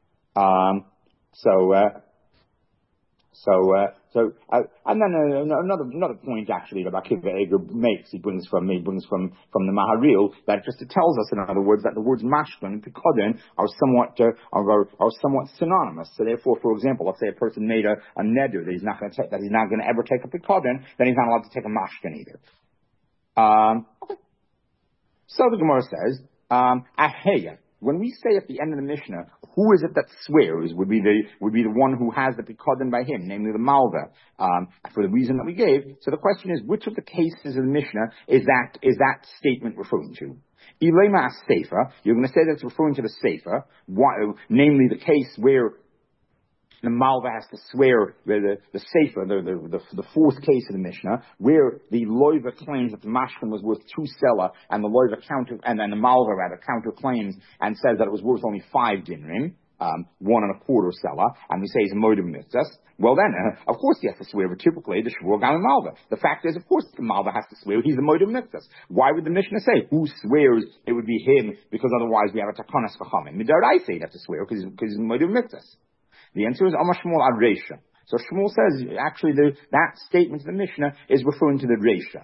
And then another point actually that Akiva Eger makes, he brings from the Maharil, that just it tells us, in other words, that the words mashkin and pikodin are somewhat synonymous. So therefore, for example, let's say a person made a neder that he's not going to ever take a pikodin, then he's not allowed to take a mashkin either. Okay. So the Gemara says, aheya. When we say at the end of the Mishnah, who is it that swears would be the one who has the pikodin by him, namely the malva, for the reason that we gave. So the question is, which of the cases of the Mishnah is that statement referring to? Ilema Seifa, you're going to say that it's referring to the Seifa, namely the case where the malva has to swear, the Seifa, the fourth case of the Mishnah, where the loiva claims that the mashkin was worth 2 sela, and the loiva and then the malva counter claims and says that it was worth only 5 dinrim, 1.25 sela, and we say he's a modem mitzvah. Well then, of course he has to swear, but typically the shvur gam malva. The fact is, of course the malva has to swear, he's the modem mitzvah. Why would the Mishnah say, who swears it would be him, because otherwise we have a takonas v'chamim? Midaraisa he'd have to swear, because he's a modem mitzvah. The answer is Amar Shmuel ad Reisha. So Shmuel says, actually, that statement of the Mishnah is referring to the Reisha.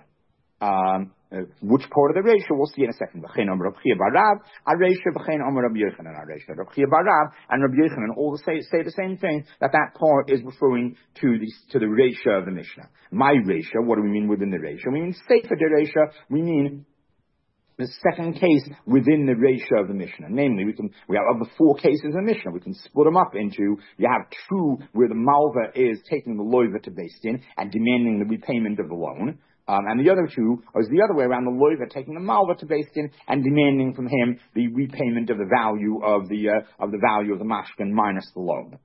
Which part of the Reisha we'll see in a second. V'chein Amar Rab Chia bar Rav ad Reisha, v'chein Amar Rab Yochanan ad Reisha. Rab Chia bar Rav and Rab Yochanan all say the same thing, that part is referring to the Reisha of the Mishnah. My Reisha, what do we mean within the Reisha? We mean Sefer de Reisha, we mean the second case within the Reisha of the Mishnah. Namely, we have of the 4 cases of the Mishnah, we can split them up into, you have 2 where the malva is taking the loiva to Beis Din and demanding the repayment of the loan. And the other 2 is the other way around, the loiva taking the malva to Beis Din and demanding from him the repayment of the value of the mashkin minus the loan.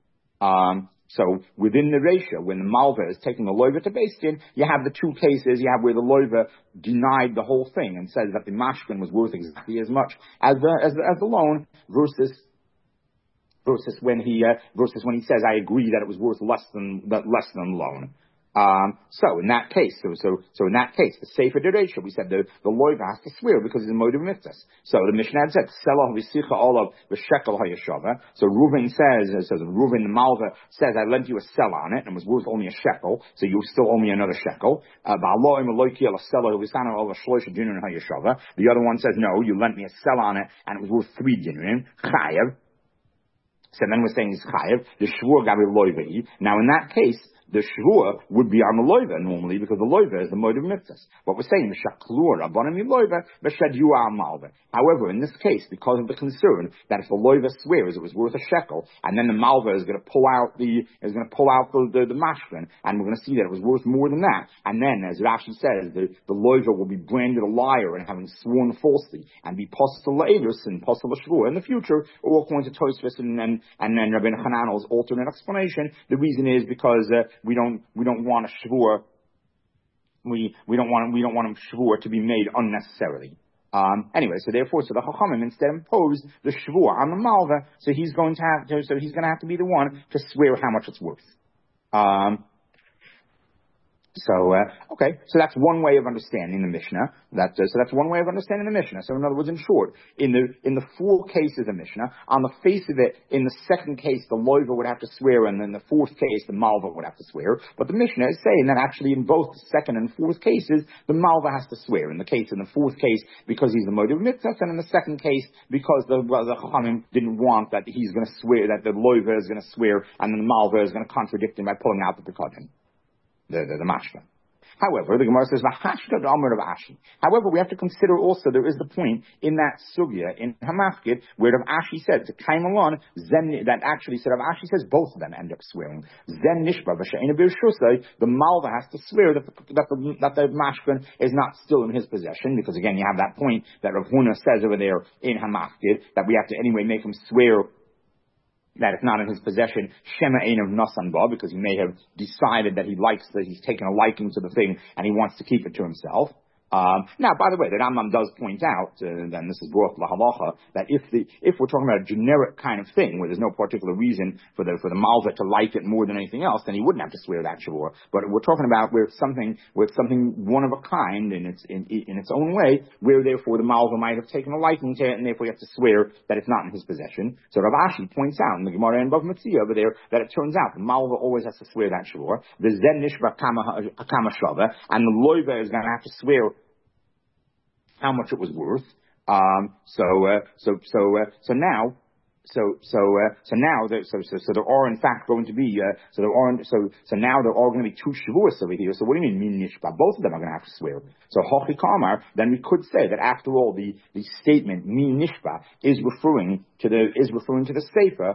So within the Reisha, when the malva is taking the loiva to Beis Din, you have the 2 cases. You have where the loiva denied the whole thing and says that the mashkin was worth exactly as much as the loan, versus when he says, I agree that it was worth less than the loan. So in that case, the Sefer de Reisha, we said the loiva has to swear because it's a motive mitzvah. So the Mishnah had said, Selah v'sicha olav v'shekel hayashava. So Reuven Reuven the malva says, I lent you a sell on it and it was worth only a shekel, so you still owe me another shekel. The other one says, no, you lent me a sell on it and it was worth 3 dinrim. Chayav. So then we're saying it's chayav. The shvur gabi loiva. Now in that case, the shvua would be on the loiva normally, because the loiva is the mode of mitzvahs. What we're saying, however, in this case, because of the concern that if the loiva swears it was worth a shekel, and then the malva is going to pull out the mashkin, and we're going to see that it was worth more than that, and then, as Rashi says, the loiva will be branded a liar and having sworn falsely, and be postal la'edus and postal shvua in the future, or according to Tosfos and then Rabbeinu Hananel's alternate explanation. The reason is because we don't want a shvur. We don't want a shvur to be made unnecessarily. Anyway, so the Chachamim instead imposed the shvur on the malva. So he's going to have to be the one to swear how much it's worth. So, so that's one way of understanding the Mishnah. So that's one way of understanding the Mishnah. So in other words, in short, in the four cases of Mishnah, on the face of it, in the second case, the loiva would have to swear, and then the fourth case, the malva would have to swear. But the Mishnah is saying that actually in both the second and fourth cases, the malva has to swear. In the fourth case, because he's the motive mitzvah, and in the second case, because the Chachamim didn't want that he's going to swear, that the loiva is going to swear, and then the malva is going to contradict him by pulling out the pekadim. The mashka. However, the Gemara says, "V'hashka d'amar of Ashi." However, we have to consider also there is the point in that sugya in Hamafkid where Rav Ashi said to Kaimalon, that actually said Rav Ashi says both of them end up swearing. Zen nishba v'she'ena b'rshusay, the malva has to swear that the mashkin is not still in his possession, because again you have that point that Rav Huna says over there in Hamafkid that we have to anyway make him swear that it's not in his possession, Shema Ein of Nasanba, because he may have decided that he's taken a liking to the thing and he wants to keep it to himself. Now, by the way, the Rambam does point out, and this is brought lahalacha, that if we're talking about a generic kind of thing where there's no particular reason for the malva to like it more than anything else, then he wouldn't have to swear that shavur. But we're talking about where it's something one of a kind in its own way, where therefore the malva might have taken a liking to it, and therefore you have to swear that it's not in his possession. So Rav Ashi points out in the Gemara and Bava Metzia over there that it turns out the malva always has to swear that shavur. The zen nishba kama shava, and the loiva is going to have to swear how much it was worth. So now there are in fact going to be now there are going to be two shavuos over here. So what do you mean nishba? Both of them are going to have to swear. So hochi kamar, then we could say that after all the statement min nishba is referring to the sefer,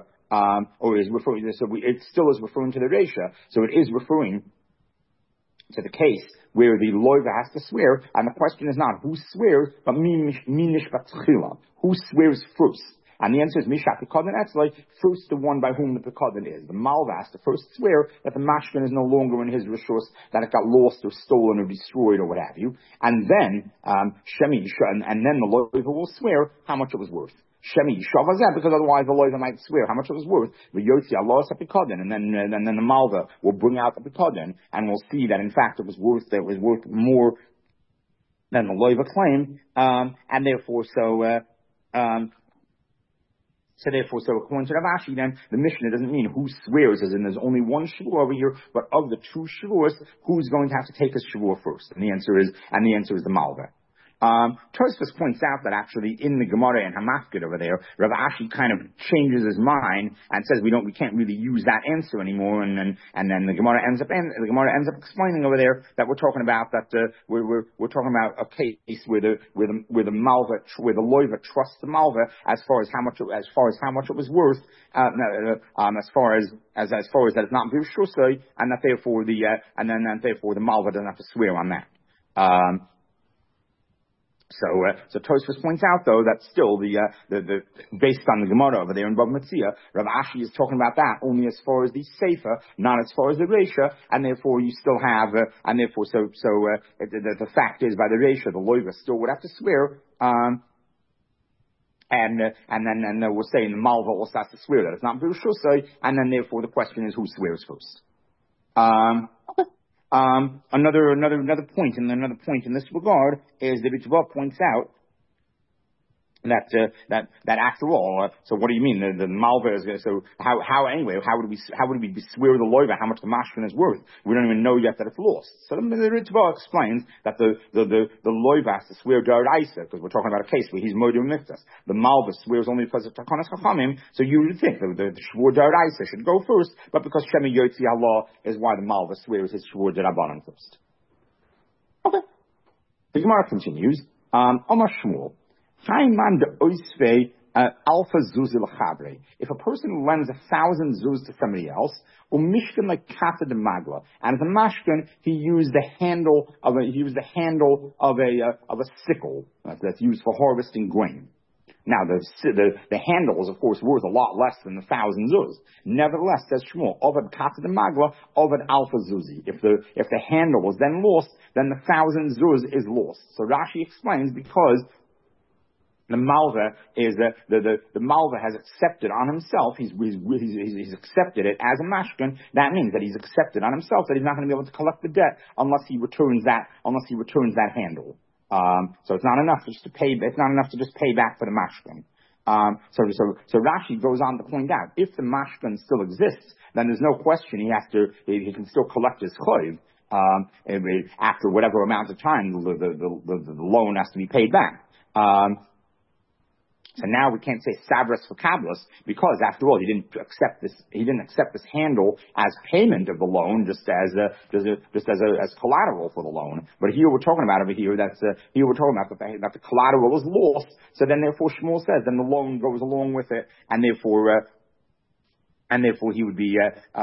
it still is referring to the reisha. So it is referring to the case where the loiva has to swear, and the question is not who swears, but who swears first. And the answer is Mishat Pekadin Etzlai, first the one by whom the Pekadin is. The Malva has to first swear that the mashkin is no longer in his rishus, that it got lost or stolen or destroyed or what have you. And then, and then the loiva will swear how much it was worth. Shemi Shavazeh, because otherwise the loiva might swear how much it was worth. V'yotzi Allah Pekadin, and then the Malva will bring out the Pekadin, and we'll see that in fact it was worth more than the loiva claimed, and therefore So according to Rav Ashi, then the Mishnah doesn't mean who swears, as in there's only one shavur over here, but of the two shavurs, who's going to have to take his shavur first? And the answer is the Malva. Tosfos points out that actually in the Gemara and Hamafkid over there, Rav Ashi kind of changes his mind and says we can't really use that answer anymore, and then the Gemara ends up explaining over there that we're talking about that we're talking about a case where the malva, where the loiva trusts the malva as far as how much it was worth, as far as that it's not b'rshusay, and that therefore the malva doesn't have to swear on that. So Tosfos points out though that still the based on the Gemara over there in Bava Metzia, Rav Ashi is talking about that only as far as the sefer, not as far as the reisha, and therefore you still have the fact is by the reisha the loiva still would have to swear, and then we're saying the malva also has to swear that it's not b'rshusay, and then therefore the question is who swears first. Another point in this regard is that Ritva points out that after all, so what do you mean the malva is going to? So how would we swear the loiva how much the mashkin is worth? We don't even know yet that it's lost. So the Ritva explains that the loiva has to swear d'oraisa, because we're talking about a case where he's moed mitzvahs. The malva swears only because of takanas chachamim. So you would think the shvur d'oraisa should go first, but because shemi yotzi Allah is why the malva swears his shvur d'rabanan first. Okay. The Gemara continues. Omar Shmuel. Alpha zuz l'chabre. If a person lends 1,000 zuz to somebody else, umishkan like kata de magla, and as a mashkan he used the handle of a sickle that's used for harvesting grain. Now the handle is of course worth a lot less than 1,000 zuz. Nevertheless, says Shmuel, ovad kata de magla, ovad alpha zuzi. If the handle was then lost, then the 1,000 zuz is lost. So Rashi explains because The malva is the malva has accepted on himself. He's accepted it as a mashkin. That means that he's accepted on himself that he's not going to be able to collect the debt unless he returns that handle. So it's not enough just to pay. It's not enough to just pay back for the mashkin. So Rashi goes on to point out, if the mashkin still exists, then there's no question he can still collect his chayv. After whatever amount of time the loan has to be paid back. So now we can't say sabras for kabbalas because, after all, he didn't accept this handle as payment of the loan, just as collateral for the loan. But here we're talking about that the collateral is lost. So then, therefore, Shmuel says then the loan goes along with it, and therefore he would be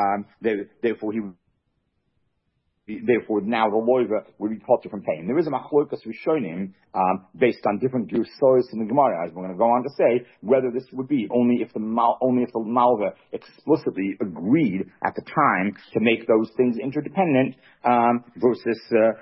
Therefore, now the loiva would be potter from paying. There is a machlokas rishonim based on different giusos in the Gemara, as we're going to go on to say, whether this would be only if the malva explicitly agreed at the time to make those things interdependent versus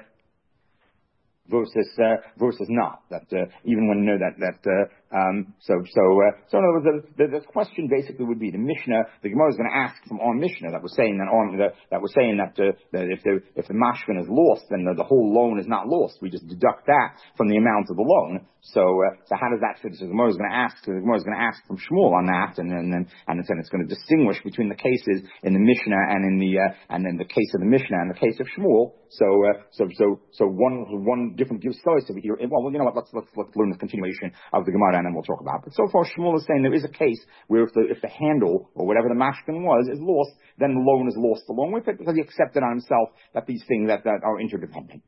not. That even when so in other words, the question basically would be the Mishnah. The Gemara is going to ask from our Mishnah that was saying that if the mashkin is lost, then the whole loan is not lost. We just deduct that from the amount of the loan. So how does that fit? So the Gemara is going to ask. From Shmuel on that, and then it's going to distinguish between the cases in the Mishnah and then the case of the Mishnah and the case of Shmuel. So one different gives choice over here. Well, you know what? Let's learn the continuation of the Gemara, and then we'll talk about it. But so far, Shmuel is saying there is a case where if the handle or whatever the mashkin was is lost, then the loan is lost along with it because he accepted on himself that these things that are interdependent.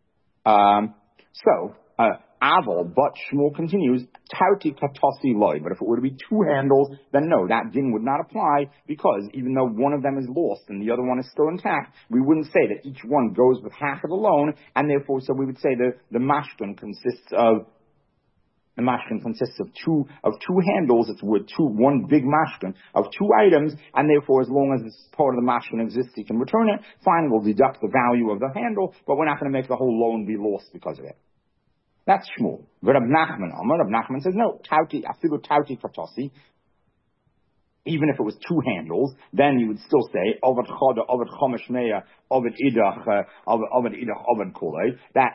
Aval, but Shmuel continues, Tauti Katasi Loi. But if it were to be two handles, then no, that din would not apply, because even though one of them is lost and the other one is still intact, we wouldn't say that each one goes with half of the loan, and therefore, so we would say the mashkin consists of two handles. It's with one big mashkin of two items, and therefore, as long as this part of the mashkin exists, he can return it. Fine, we'll deduct the value of the handle, but we're not going to make the whole loan be lost because of it. That's Shmuel. But Rab Nachman says, no, afilu tauti katasi, even if it was two handles, then you would still say, ovad chada, ovad chomesh meya, ovad idach, ovad kolei, that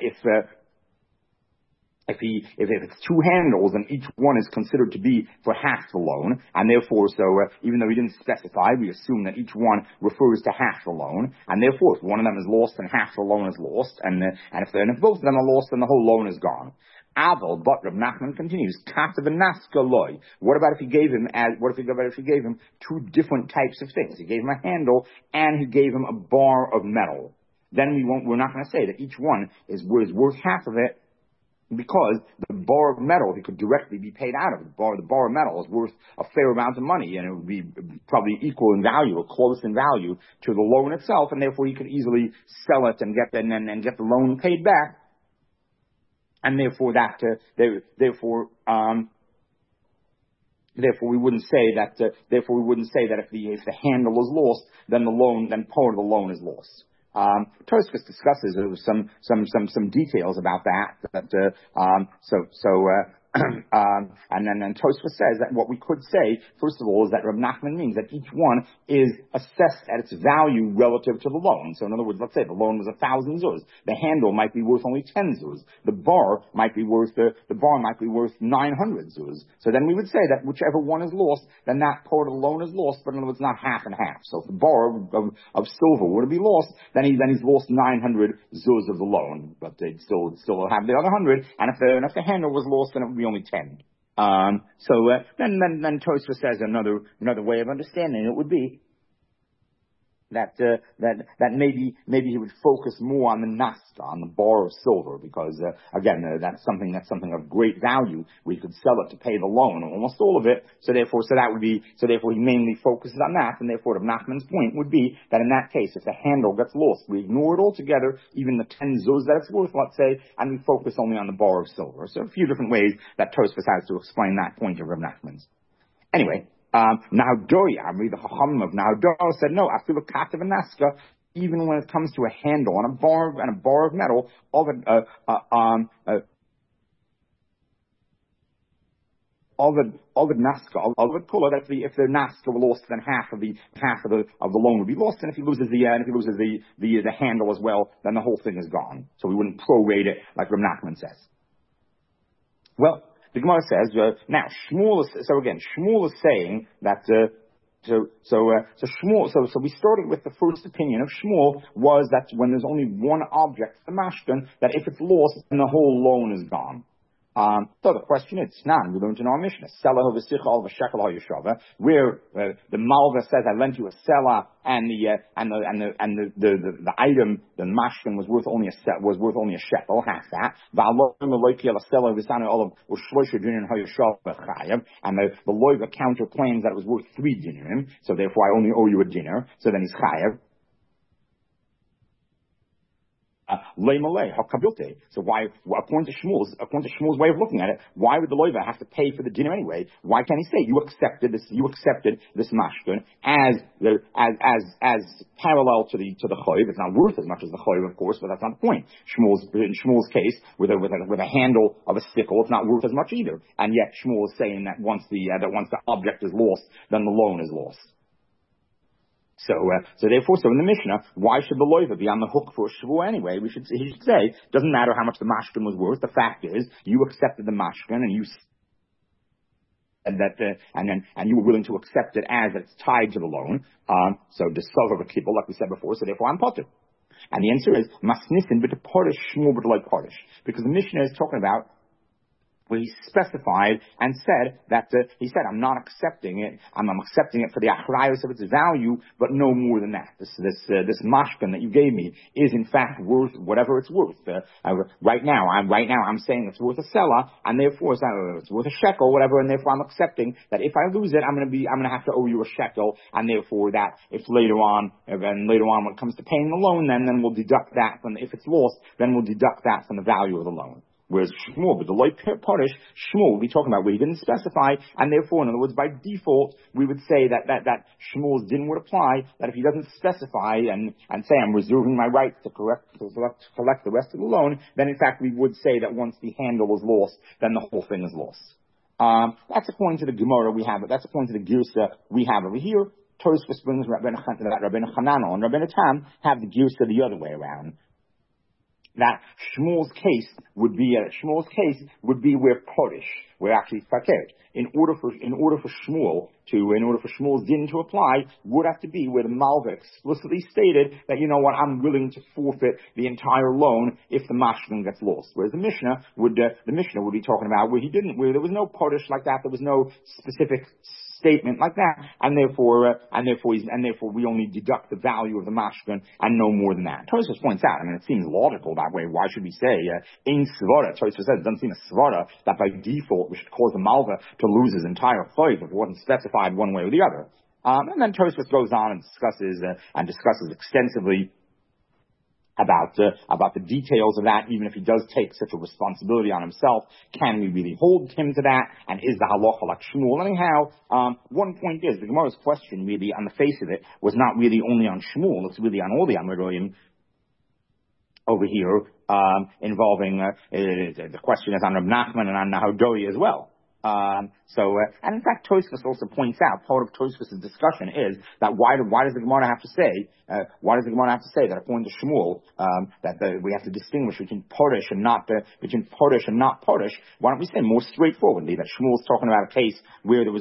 if it's two handles and each one is considered to be for half the loan, and therefore, even though he didn't specify, we assume that each one refers to half the loan, and therefore, if one of them is lost, then half the loan is lost, and if both of them are lost, then the whole loan is gone. Aval, but Reb Nachman continues, what about if he gave him two different types of things? He gave him a handle and he gave him a bar of metal. Then we're not going to say that each one is worth half of it, because the bar of metal he could directly be paid out of. The bar of metal is worth a fair amount of money, and it would be probably equal in value or close in value to the loan itself, and therefore he could easily sell it and get the loan paid back. And therefore we wouldn't say that. Therefore we wouldn't say that if the handle is lost, then part of the loan is lost. Tosfos discusses some details about that. And then Tosfos says that what we could say, first of all, is that Reb Nachman means that each one is assessed at its value relative to the loan. So in other words, let's say the loan was 1,000 zuz. The handle might be worth only 10 zuz. The bar might be worth 900 zuz. So then we would say that whichever one is lost, then that part of the loan is lost, but in other words, not half and half. So if the bar of silver were to be lost, then he's lost 900 zuz of the loan, but they'd still have the other 100. And if the handle was lost, then it would be only 10. Then Tosfos says another way of understanding it would be that maybe he would focus more on the nasta, on the bar of silver, because again that's something of great value. We could sell it to pay the loan, almost all of it. So therefore he mainly focuses on that, and therefore Reb Nachman's point would be that in that case, if the handle gets lost, we ignore it altogether, even the 10 zuz that it's worth, let's say, and we focus only on the bar of silver. So a few different ways that Tosfos has to explain that point of Reb Nachman's. Anyway. Naudoi, the Chacham of Naudoi said, no, I feel a katav and naska, even when it comes to a handle and a bar of metal of Ovid Naska, Ovid Kula, that if the Naska were lost, then half of the loan would be lost, and if he loses the handle as well, then the whole thing is gone. So we wouldn't prorate it like Reb Nachman says. Well, the Gemara says now Shmuel is saying that. So we started with the first opinion of Shmuel was that when there's only one object, the mashkan, that if it's lost, then the whole loan is gone. So the question is, we learned in our Mishnah, where the Malva says, I lent you a sela, and the item, the mashkin, was worth only a shekel, half that. And the loiva counterclaims that it was worth 3 dinim, so therefore I only owe you a dinar. So then he's chayav. So why, according to Shmuel's way of looking at it, why would the loiva have to pay for the dinner anyway? Why can't he say you accepted this mashkin as parallel to the choiv? It's not worth as much as the choiv, of course, but that's not the point. In Shmuel's case, with a handle of a sickle, it's not worth as much either. And yet Shmuel is saying that once the object is lost, then the loan is lost. So therefore, in the Mishnah, why should the loiva be on the hook for a shvuah anyway? He should say, doesn't matter how much the mashkin was worth. The fact is, you accepted the mashkin and you said that, and you were willing to accept it as it's tied to the loan. So discover the kibbutz, like we said before. So therefore, I'm potter. And the answer is masnisin but parish shmuel but like parish, because the Mishnah is talking about where he specified and said that he said, I'm not accepting it. I'm accepting it for the achrayos of its value, but no more than that. This mashkan that you gave me is in fact worth whatever it's worth. Right now I'm saying it's worth a sela, and therefore it's worth a shekel, whatever, and therefore I'm accepting that if I lose it, I'm going to have to owe you a shekel, and therefore that if later on when it comes to paying the loan, then we'll deduct that if it's lost, then we'll deduct that from the value of the loan. Whereas Shmuel, but the loy parish, Shmuel will be talking about where he didn't specify, and therefore, in other words, by default, we would say that Shmuel's din would apply, that if he doesn't specify and say, I'm reserving my right to collect the rest of the loan, then in fact we would say that once the handle is lost, then the whole thing is lost. That's according to the Gemara we have, that's according to the Girsa we have over here. Tosfos brings that Rabbeinu Hananel and Rabbeinu Tam have the Girsa the other way around. That Shmuel's case would be where Porish, where actually fakert. In order for Shmuel's din to apply, would have to be where the Malva explicitly stated that, you know what, I'm willing to forfeit the entire loan if the mashkin gets lost. Whereas the Mishnah would be talking about where there was no Porish like that, there was no specific statement like that, and therefore we only deduct the value of the mashkin and no more than that. Tosfos points out, it seems logical that way. Why should we say in svara? Tosfos says it doesn't seem a svara that by default we should cause the malva to lose his entire choiv if it wasn't specified one way or the other. And then Tosfos goes on and discusses extensively about the details of that. Even if he does take such a responsibility on himself, can we really hold him to that? And is the halacha like Shmuel? Anyhow, one point is, the Gemara's question really, on the face of it, was not really only on Shmuel, it's really on all the Amoraim over here, involving, the question is on Reb Nachman and on Nahodoi as well. And in fact, Tosfos also points out, part of Tosfos' discussion is that why does the Gemara have to say that according to Shmuel, we have to distinguish between Porish and not Porish? Why don't we say more straightforwardly that Shmuel's talking about a case where there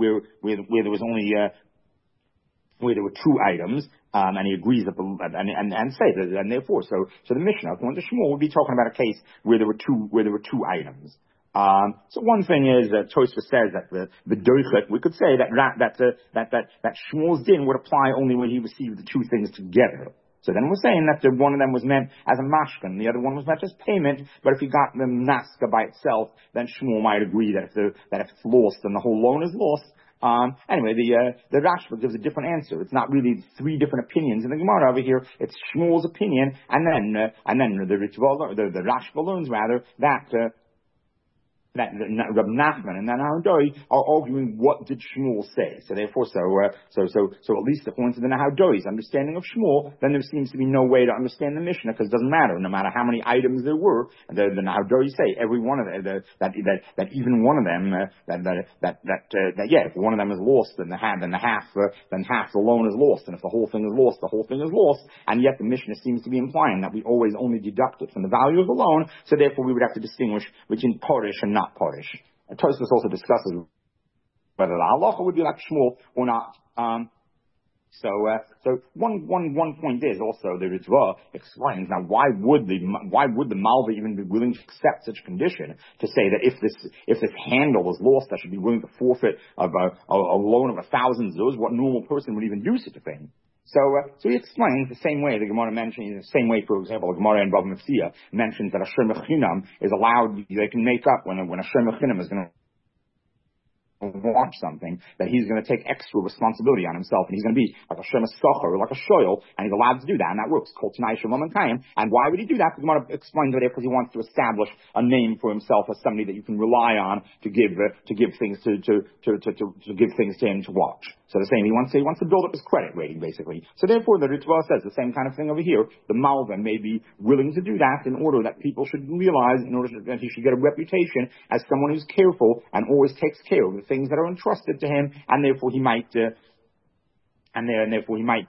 were 2 items, and he agrees that and therefore, so the Mishnah, according to Shmuel, would be talking about a case where there were two items. So one thing is that Tosfos says that the doichet, we could say that Shmuel's din would apply only when he received the 2 things together. So then we're saying that one of them was meant as a mashkan, the other one was meant as payment. But if he got the naska by itself, then Shmuel might agree that if it's lost, then the whole loan is lost. Anyway, the Rashba gives a different answer. It's not really 3 different opinions in the Gemara over here. It's Shmuel's opinion, and then the Rashba learns rather that that Rab Nachman and that Nahaudoi are arguing what did Shmuel say. So therefore, so at least according to the Nahaudoi's understanding of Shmuel, then there seems to be no way to understand the Mishnah because it doesn't matter. No matter how many items there were, the Nahaudois say every one of them that even one of them if one of them is lost, then half the loan is lost, and if the whole thing is lost, the whole thing is lost. And yet the Mishnah seems to be implying that we always only deduct it from the value of the loan. So therefore, we would have to distinguish between parish and not parish. And Tosfos also discusses whether the halacha would be like Shmuel or not. So one point is also the Ritva explains now why would the Malva even be willing to accept such a condition to say that if this handle is lost, I should be willing to forfeit a loan of 1,000 zuz. What normal person would even do such a thing? So he explains the same way the Gemara mentions, the same way, for example, the Gemara in Bava Metzia mentions that a Shem Echinam is allowed, they can make up when a Shem Echinam is going to watch something, that he's going to take extra responsibility on himself, and he's going to be like a shemas socher or like a shoyl, and he's allowed to do that, and that works. Called Tanai Shalom and Kayim. And why would he do that? Because he wants to explain that because he wants to establish a name for himself as somebody that you can rely on to give things to give things to him to watch. So the same, he wants to build up his credit rating, basically. So therefore, the Ritva says the same kind of thing over here. The Malva may be willing to do that in order that people should realize, in order that he should get a reputation as someone who's careful and always takes care of the things that are entrusted to him, and therefore he might therefore he might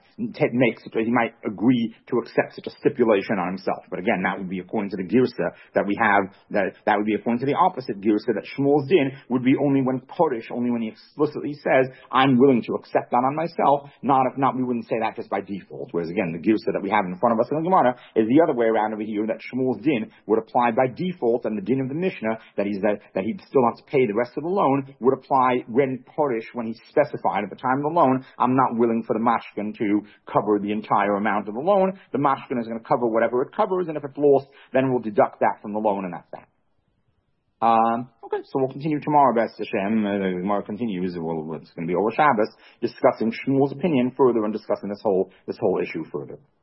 agree to accept such a stipulation on himself. But again, that would be according to the girsa that we have, that would be according to the opposite girsa, that Shmuel's din would be only when parish, only when he explicitly says, I'm willing to accept that on myself. Not if not, we wouldn't say that just by default. Whereas again, the girsa that we have in front of us in the Gemara is the other way around over here, that Shmuel's din would apply by default, and the din of the Mishnah, that he'd still have to pay the rest of the loan, would apply when parish, when he's specified at the time of the loan, I'm not willing for the mashkin to cover the entire amount of the loan. The mashkin is going to cover whatever it covers, and if it's lost, then we'll deduct that from the loan, and that's that. Okay, so we'll continue tomorrow, B'ez Hashem. The Gemara continues. It's going to be over Shabbos, discussing Shmuel's opinion further and discussing this whole issue further.